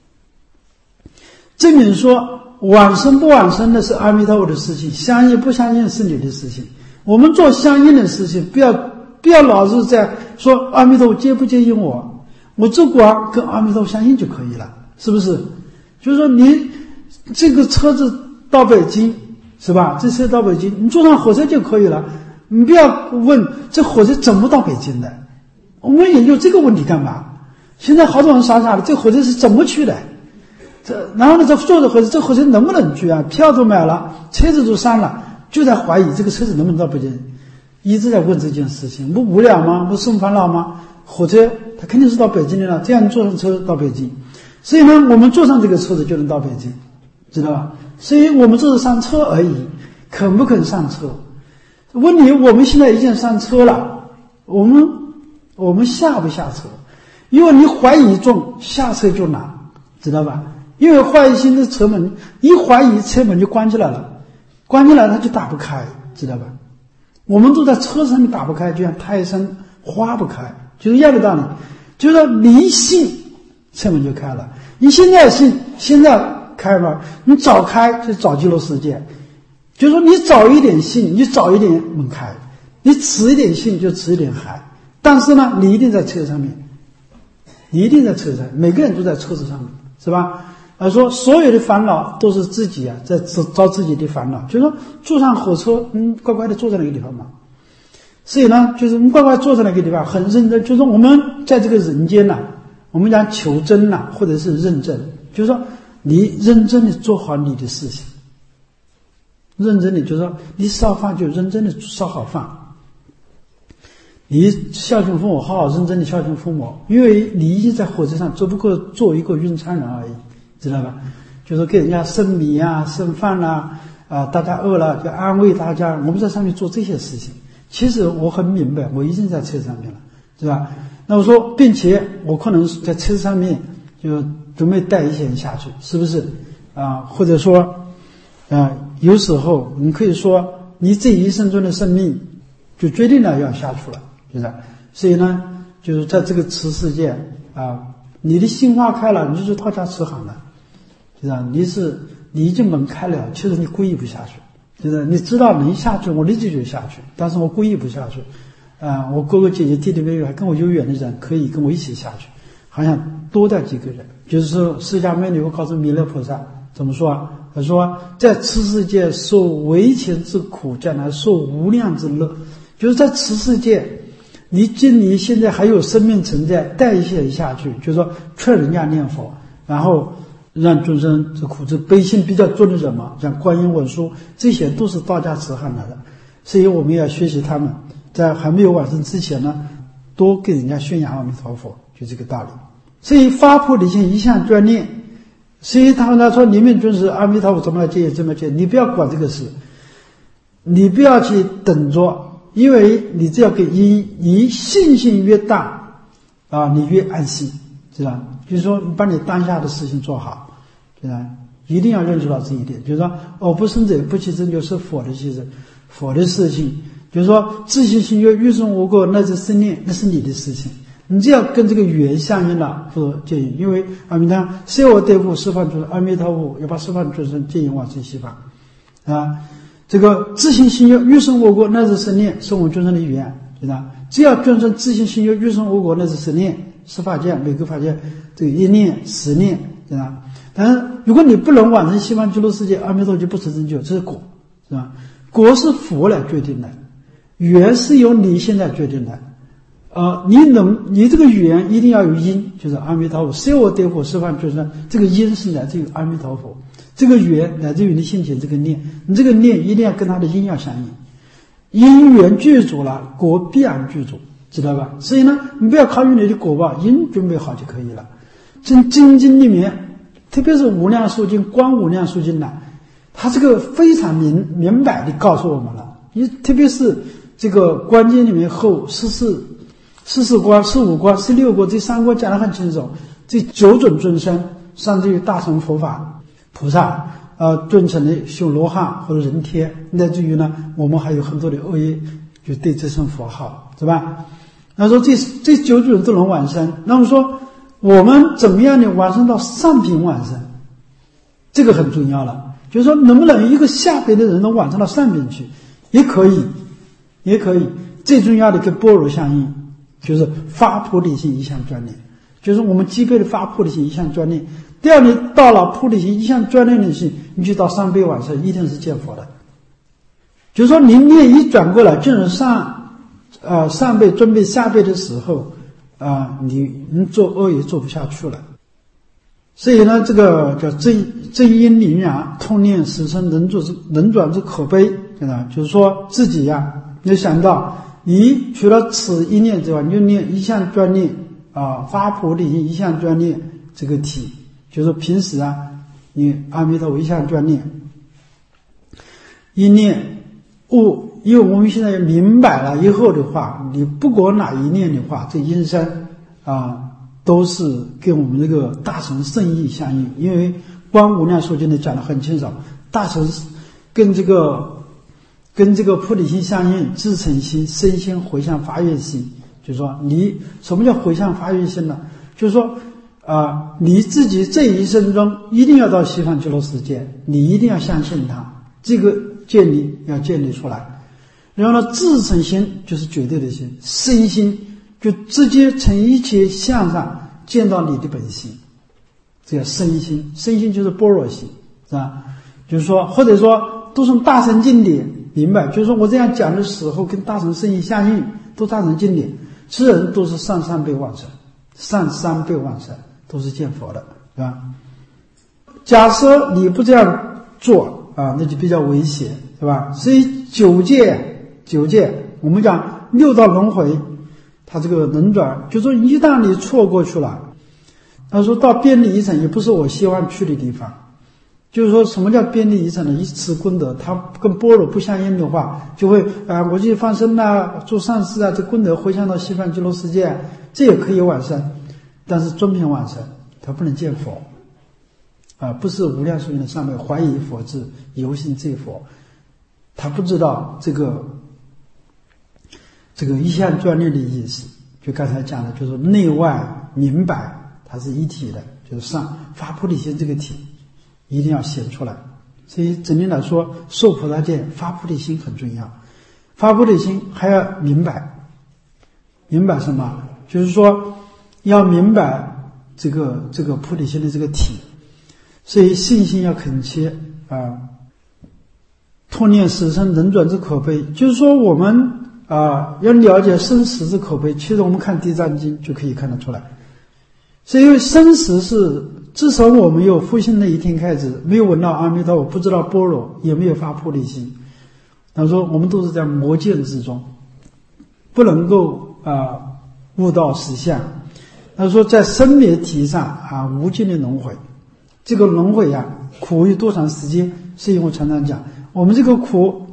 证明说往生不往生的是阿弥陀佛的事情，相应不相应是你的事情。我们做相应的事情，不要老是在说阿弥陀佛接不接应我只管跟阿弥陀佛相应就可以了，是不是？就是说你这个车子到北京，是吧？这车到北京，你坐上火车就可以了。你不要问这火车怎么到北京的，我们研究这个问题干嘛？现在好多人傻的，这火车是怎么去的？然后呢，这坐着火车，这火车能不能去啊？票都买了，车子都上了，就在怀疑这个车子能不能到北京，一直在问这件事情，不无聊吗？不生烦恼吗？火车它肯定是到北京的了，这样坐上车到北京，所以呢，我们坐上这个车子就能到北京，知道吧？所以我们只是上车而已，肯不肯上车？问你，我们现在已经上车了，我们下不下车？因为你怀疑重，下车就难，知道吧？因为怀疑心的车门，一怀疑车门就关起来了，关起来它就打不开，知道吧？我们都在车上面打不开，就像泰山花不开，就是一样的道理。就是说你信，车门就开了。你现在信，现在开吧，你早开就早极乐世界。就是说你早一点信，你早一点门开；你迟一点信，就迟一点开。但是呢，你一定在车上面，你一定在车上，每个人都在车子上面，是吧？说所有的烦恼都是自己在找自己的烦恼。就是说坐上火车，乖乖的坐在那个地方嘛。所以呢，就是乖乖坐在那个地方，很认真。就是说我们在这个人间我们讲求真或者是认真，就是说你认真的做好你的事情。认真的就是说你烧饭就认真的烧好饭，你孝敬父母好好认真的孝敬父母，因为你已经在火车上只不过做一个运餐人而已，知道吧？就是给人家送米送饭大家饿了就安慰大家，我们在上面做这些事情。其实我很明白，我已经在车上面了，是吧？那我说并且我可能在车上面就准备带一些人下去，是不是或者说有时候你可以说，你这一生中的生命就决定了要下去了，是不是？所以呢，就是在这个此世界你的心花开了，你就是讨价吃行了，是吧？你已经门开了，其实你故意不下去，就是你知道能下去，我立即就下去，但是我故意不下去。我哥哥姐姐弟弟妹妹还跟我有缘的人可以跟我一起下去，好像多带几个人。就是说释迦牟尼佛告诉弥勒菩萨怎么说啊？他说在此世界受为情之苦，将来受无量之乐。就是在此世界你现在还有生命存在，代谢下去，就是说劝人家念佛，然后让众生之苦，这悲心比较重的人嘛，像观音文殊，这些都是道家慈汉来的。所以我们要学习他们，在还没有往生之前呢，多给人家宣扬阿弥陀佛，就这个道理。所以发菩提心，一向专念。所以他们来说，你们就是阿弥陀佛怎么来接怎么接，你不要管这个事，你不要去等着，因为你只要给你信心越大你越安心，知道？就是说，你把你当下的事情做好，知道？一定要认识到这一点，就是说，不生者不其真，就是佛的其实佛的事情，就是说，自信心愿欲生无过，那是生念，那是你的事情。你只要跟这个缘相应了，不介意，因为阿弥陀佛，虽我对付释放众生，阿弥陀佛要把释放众生接引往生西方这个自信心愿欲生无过，那是生念，是我们众生的语言，知道？只要众生自信心愿欲生无过，那是生念，是法界，每个法界这个一念十念，知道？但是如果你不能往生西方极乐世界，阿弥陀佛就不成成就，这是果，是吧？果是佛来决定的，缘是由你现在决定的。你这个缘一定要有因，就是阿弥陀佛，虽我对佛释放众生，这个因是来自于阿弥陀佛，这个缘来自于你心前这个念，你这个念一定要跟他的因要相应，因缘具足了，果必然具足，知道吧？所以呢，你不要考虑你的果报，因准备好就可以了。真经里面，特别是无量寿经、观无量寿经呢，它这个非常明白地告诉我们了。特别是这个观经里面后14观、15观、16观，这3观讲得很清楚。这9种众生，甚至于大乘佛法菩萨顿成的修罗汉或者人天，乃至于呢，我们还有很多的恶业，就对这声佛号，是吧？那说这9种都能往生，那么说我们怎么样的往生到上品往生？这个很重要了，就是说能不能一个下辈的人能往生到上品去，也可以。最重要的跟般若相应，就是发菩提心一向专念，就是我们具备的发菩提心一向专念。第二，你到了菩提心一向专念的心，你就到上辈往生，一定是见佛的。就是说，你念一转过来，就是上辈、中辈、下辈的时候你做恶也做不下去了。所以呢，这个叫真因凛然，痛念死生，能转之可悲，对吧？就是说自己你想到你除了此一念之外，你就念一向专念发菩提心一向专念这个体，就是平时你阿弥陀佛一向专念一念因为我们现在明白了以后的话，你不管哪一念的话，这因生都是跟我们这个大乘圣意相应。因为观无量寿经里讲得很清楚，大乘跟这个菩提心相应，自诚心、身心、回向发愿心。就是说，你什么叫回向发愿心呢？就是说你自己这一生中一定要到西方极乐世界，你一定要相信它，这个要建立出来。然后呢，自诚心就是绝对的心，身心就直接从一切向上见到你的本心，这叫身心。身心就是般若心，是吧？就是说，或者说都从大乘经典明白，就是说我这样讲的时候跟大乘圣意相应，都大乘经典，此人都是上3辈往生，上3辈往生都是见佛的，是吧？假设你不这样做那就比较危险，是吧？所以九界我们讲6道轮回，它这个能转，就是说一旦你错过去了，他说到边地一层也不是我希望去的地方。就是说什么叫边地一层呢？一持功德，它跟般若不相应的话，就会我去放生做善事这功德回向到西方极乐世界，这也可以往生，但是中品往生它不能见佛不是无量寿经的上面怀疑佛智，犹信罪佛，他不知道这个一项专念的意思。就刚才讲的，就是内外明白它是一体的，就是上发菩提心这个体一定要显出来。所以整体来说，受菩萨戒发菩提心很重要。发菩提心还要明白，明白什么？就是说要明白这个菩提心的这个体。所以信心要恳切托念死生人转之可悲，就是说我们要了解生死之可悲。其实我们看地藏经就可以看得出来。所以生死是自从我们有复兴那一天开始，没有闻到阿弥陀佛，不知道般若，也没有发菩提心。他说我们都是在魔见之中，不能够悟到实相。他说在生灭体上无尽的轮回，这个轮回苦有多长时间？所以我常常讲，我们这个苦，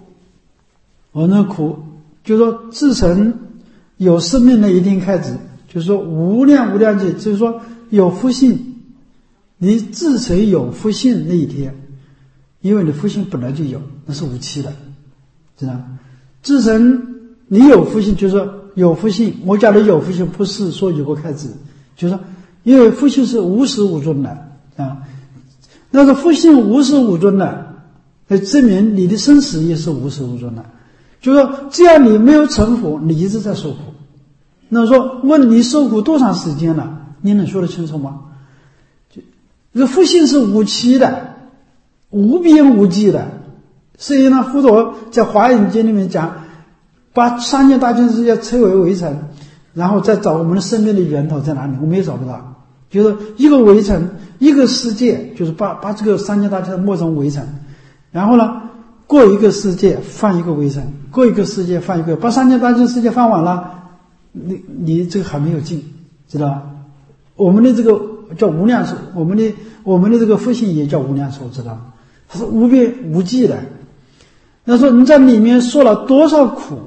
就是说自从有生命那一天开始，就是说无量劫，就是说有福性，你自从有福性那一天，因为你福性本来就有，那是无期的，知道？自从你有福性，就是说有福性，我讲的有福性不是说有个开始，就是说因为福性是无始无终的那个福性无始无终的，证明你的生死也是无始无终的。就是说只要你没有成佛，你一直在受苦。那说问你受苦多长时间了，你能说得清楚吗？这个福性是无期的，无边无际的。所以呢，佛陀在华严经里面讲，把三界大千世界称为围城，然后再找我们的生命的源头在哪里，我们也找不到。就是一个围城，一个世界，就是把这个三界大千磨成围城，然后呢过一个世界放一个围城，过一个世界放一个，把三界大千世界放完了，你这个还没有尽，知道吧？我们的这个叫无量寿，我们的这个福性也叫无量寿，知道吗？它是无边无际的。那说你在里面受了多少苦，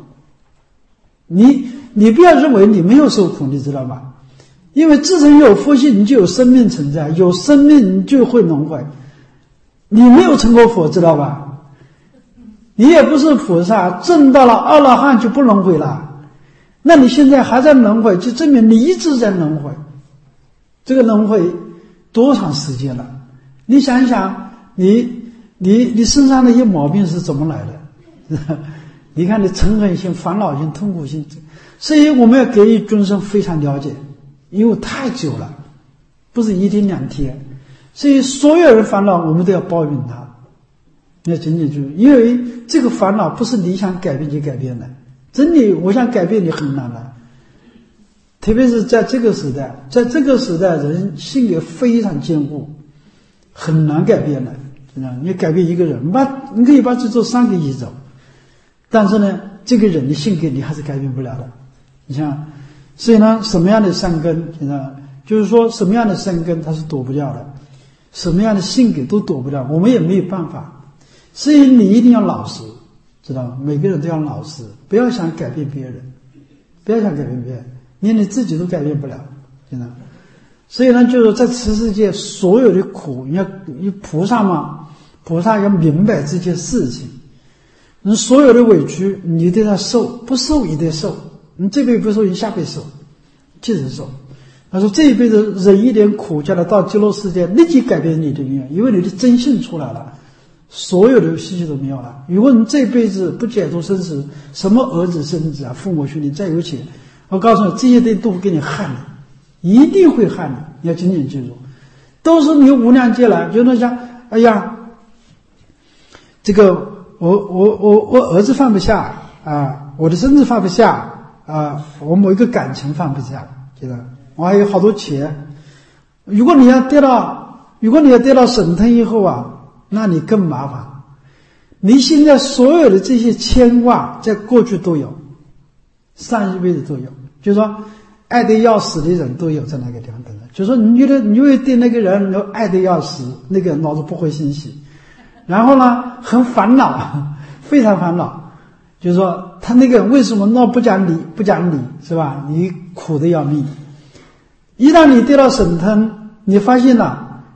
你不要认为你没有受苦，你知道吧？因为自从有福性，你就有生命存在，有生命你就会轮回。你没有成过佛，知道吧？你也不是菩萨，证到了阿罗汉就不轮回了。那你现在还在轮回，就证明你一直在轮回。这个轮回多长时间了？你想一想，你身上的一些毛病是怎么来的？你看你嗔恨心、烦恼心、痛苦心，所以我们要给予众生非常了解，因为太久了，不是一天两天。所以所有人烦恼我们都要包容他，要紧紧注意，因为这个烦恼不是你想改变就改变的，真的我想改变你很难的。特别是在这个时代，人性格非常坚固，很难改变的。你改变一个人，你可以把这做3个亿走，但是呢这个人的性格你还是改变不了的。你像，所以呢什么样的善根，就是说什么样的善根它是躲不掉的，什么样的性格都躲不掉，我们也没有办法。所以你一定要老实，知道吗？每个人都要老实，不要想改变别人，不要想改变别人，连你自己都改变不了，知道吗？所以呢就是在此世界所有的苦，你菩萨嘛，菩萨要明白这件事情，你所有的委屈你对他受，不受也得受，你这辈子不受你下辈子受，即使受。他说这一辈子忍一点苦，将来到极乐世界立即改变你的命运，因为你的真性出来了，所有的事情都没有了。如果你这辈子不解脱生死，什么儿子孙子父母兄弟再有钱，我告诉你这些东西都会给你害你，一定会害你，你要紧紧记住，都是你无量劫来，就那像哎呀，这个我儿子放不下我的孙子放不下我某一个感情放不下，觉得我还有好多钱。如果你要跌到省腾以后那你更麻烦。你现在所有的这些牵挂在过去都有，上一辈子都有，就是说爱得要死的人都有在那个地方等着。就是说你觉得你会对那个人爱得要死，那个脑子不会欣喜，然后呢很烦恼，非常烦恼，就是说他那个为什么不讲理是吧？你苦得要命。一旦你跌到省腾，你发现了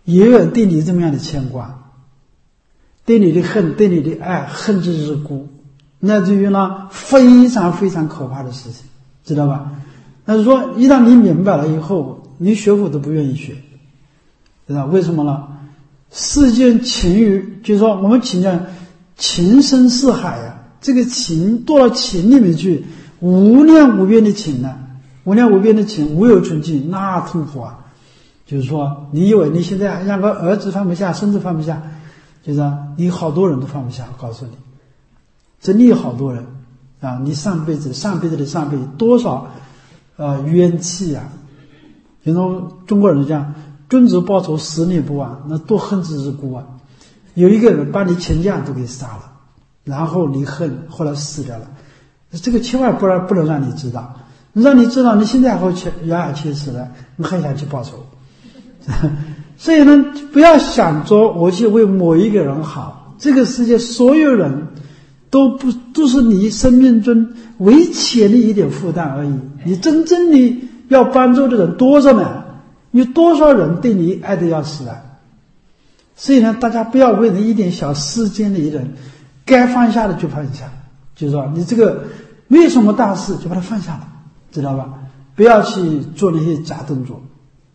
也有人对你这么样的牵挂，对你的恨，对你的爱，恨之入骨，乃至于呢非常非常可怕的事情，知道吧？那是说一旦你明白了以后，你学佛都不愿意学，知道为什么呢？世间情欲，就是说我们请讲情深似海啊，这个情堕到情里面去，无量无边的情呢，无量无边的情，无有穷尽，那痛苦啊！就是说，你以为你现在让个儿子放不下，孙子放不下，就是你好多人都放不下。我告诉你，真的有好多人啊！你上辈子多少冤气啊！有种中国人讲，君子报仇10年不晚，那多恨之入骨啊！有一个人把你全家都给杀了，然后你恨，后来死掉了。这个千万不能让你知道，让你知道你现在还会咬牙切齿的，你还想去报仇。所以呢，不要想着我去为某一个人好，这个世界所有人都是你生命中微浅的一点负担而已。你真正的要帮助的人多着呢，有多少人对你爱得要死啊？所以呢，大家不要为了一点小世间的人，该放下的就放下，就是说你这个没有什么大事就把它放下了，知道吧？不要去做那些假动作。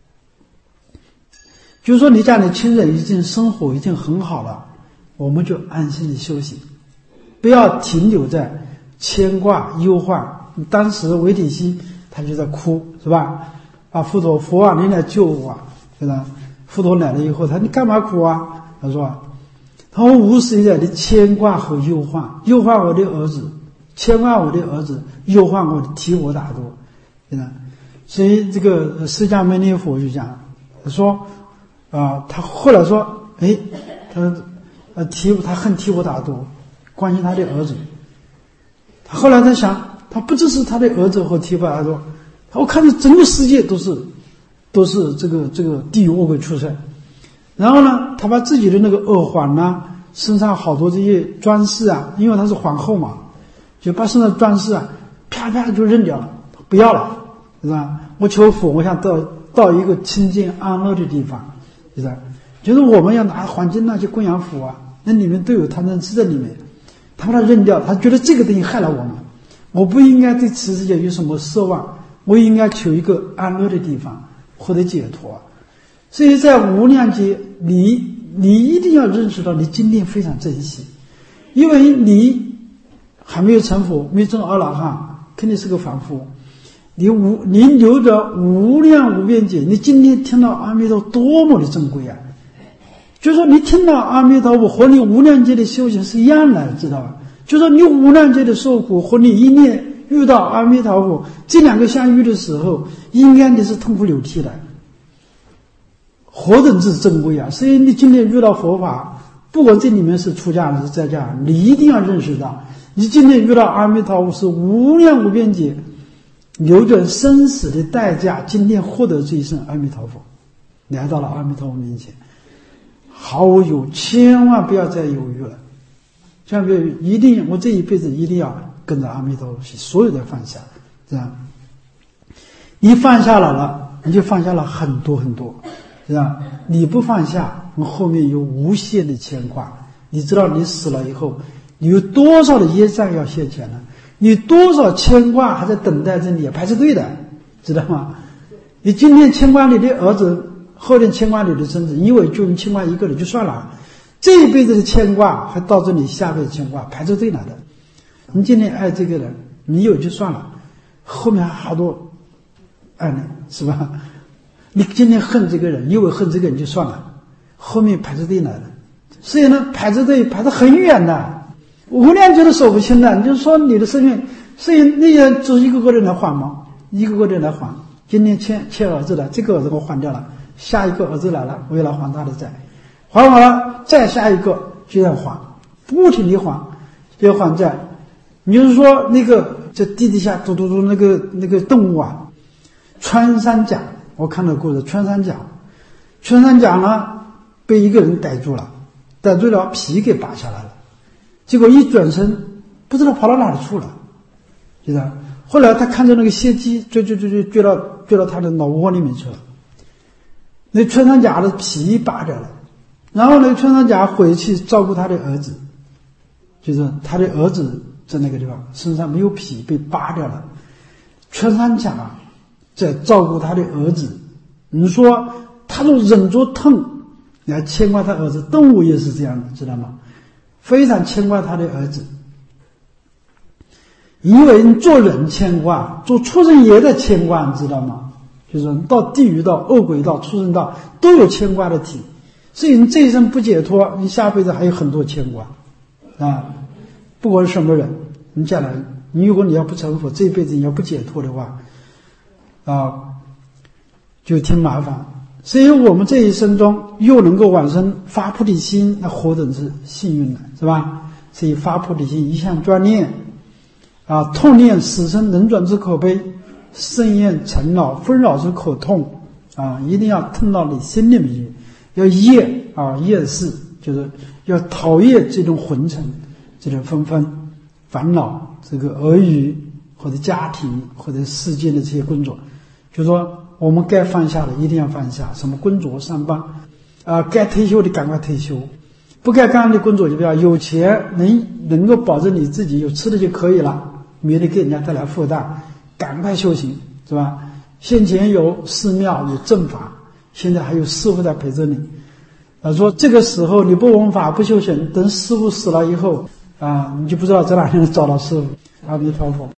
就是说你家里亲人已经生活已经很好了，我们就安心的休息，不要停留在牵挂忧患。当时韦铁西他就在哭，是吧？佛啊，你来救我啊，对吧？佛陀来了以后，他说你干嘛哭啊？他说我无始以来的牵挂和忧患，忧患我的儿子，牵挂我的儿子，忧患我的提我打多，对吧？所以这个释迦牟尼佛就讲说他后来说，他恨提婆达多，关心他的儿子。他后来在想，他不只是他的儿子和提婆达多，我看着整个世界都是这个地狱恶鬼畜生。然后呢，他把自己的那个耳环呐，身上好多这些装饰啊，因为他是皇后嘛，就把身上装饰啊，啪啪就扔掉了，不要了，是吧？我求佛，我想到一个清净安乐的地方。就是我们要拿黄金去供养佛啊，那里面都有贪嗔痴在里面，他把它扔掉，他觉得这个东西害了我们，我不应该对此世界有什么奢望，我应该求一个安乐的地方，获得解脱。所以在无量劫，你一定要认识到你今天非常珍惜，因为你还没有成佛，没有证阿罗汉，肯定是个凡夫。你留着无量无边劫，你今天听到阿弥陀多么的珍贵啊！就是说你听到阿弥陀佛和你无量劫的修行是一样的，知道吧？就是说你无量劫的受苦和你一念遇到阿弥陀佛这两个相遇的时候，应该你是痛哭流涕的，何等之珍贵啊！所以你今天遇到佛法，不管这里面是出家人是在家人，你一定要认识到，你今天遇到阿弥陀佛是无量无边劫流着生死的代价，今天获得这一生阿弥陀佛，来到了阿弥陀佛面前，毫无犹豫，千万不要再犹豫了，千万不要，一定，我这一辈子一定要跟着阿弥陀佛去，所有的放下，这样，你放下了，你就放下了很多很多，是吧？你不放下，后面有无限的牵挂。你知道你死了以后，你有多少的业障要现前呢？你多少牵挂还在等待着你排着队的，知道吗？你今天牵挂你的儿子，后天牵挂你的孙子，以为就牵挂一个人就算了，这一辈子的牵挂还导致你下辈子牵挂排着队来的。你今天爱这个人，你有就算了，后面还好多爱你，是吧？你今天恨这个人，以为恨这个人就算了，后面排着队来的。所以呢，排着队排得很远的，无量劫都数不清的。你就说你的生命，所以那些就是一个个人来还嘛，一个个人来还。今天欠儿子的，这个儿子我还掉了，下一个儿子来了，我也来还他的债，还完了再下一个就要还，不停地还，要还债。你就是说那个在地底下嘟嘟嘟那个动物啊，穿山甲，我看到故事，穿山甲呢被一个人逮住了，皮给拔下来了，结果一转身不知道跑到哪里去了，知道？后来他看着那个蝎鸡追到他的脑窝里面去了， 那穿山甲的皮扒掉了，然后呢，穿山甲回去照顾他的儿子，就是他的儿子在那个地方身上没有皮被扒掉了，穿山甲在照顾他的儿子。你说他都忍着痛来牵挂他儿子，动物也是这样的，知道吗？非常牵挂他的儿子。因为做人牵挂，做畜生也在牵挂，你知道吗？就是到地狱道、恶鬼道、畜生道都有牵挂的体，所以你这一生不解脱，你下辈子还有很多牵挂啊！不管是什么人，你将来如果你要不成佛，这一辈子你要不解脱的话就挺麻烦。所以我们这一生中又能够往生发菩提心，那何等是幸运呢，是吧？所以发菩提心一向专念痛念死生能转之可悲，盛厌尘劳纷扰之可痛一定要痛到你心里面去，要厌世，就是要讨厌这种混尘，这种纷纷烦恼，这个儿女或者家庭或者世间的这些工作，就是说我们该放下的一定要放下，什么工作上班该退休的赶快退休，不该干的工作就不要，有钱能够保证你自己有吃的就可以了，免得给人家带来负担，赶快修行，是吧？先前有寺庙有正法，现在还有师父在陪着你说这个时候你不闻法不修行，等师父死了以后你就不知道在哪里能找到师父。阿弥陀佛。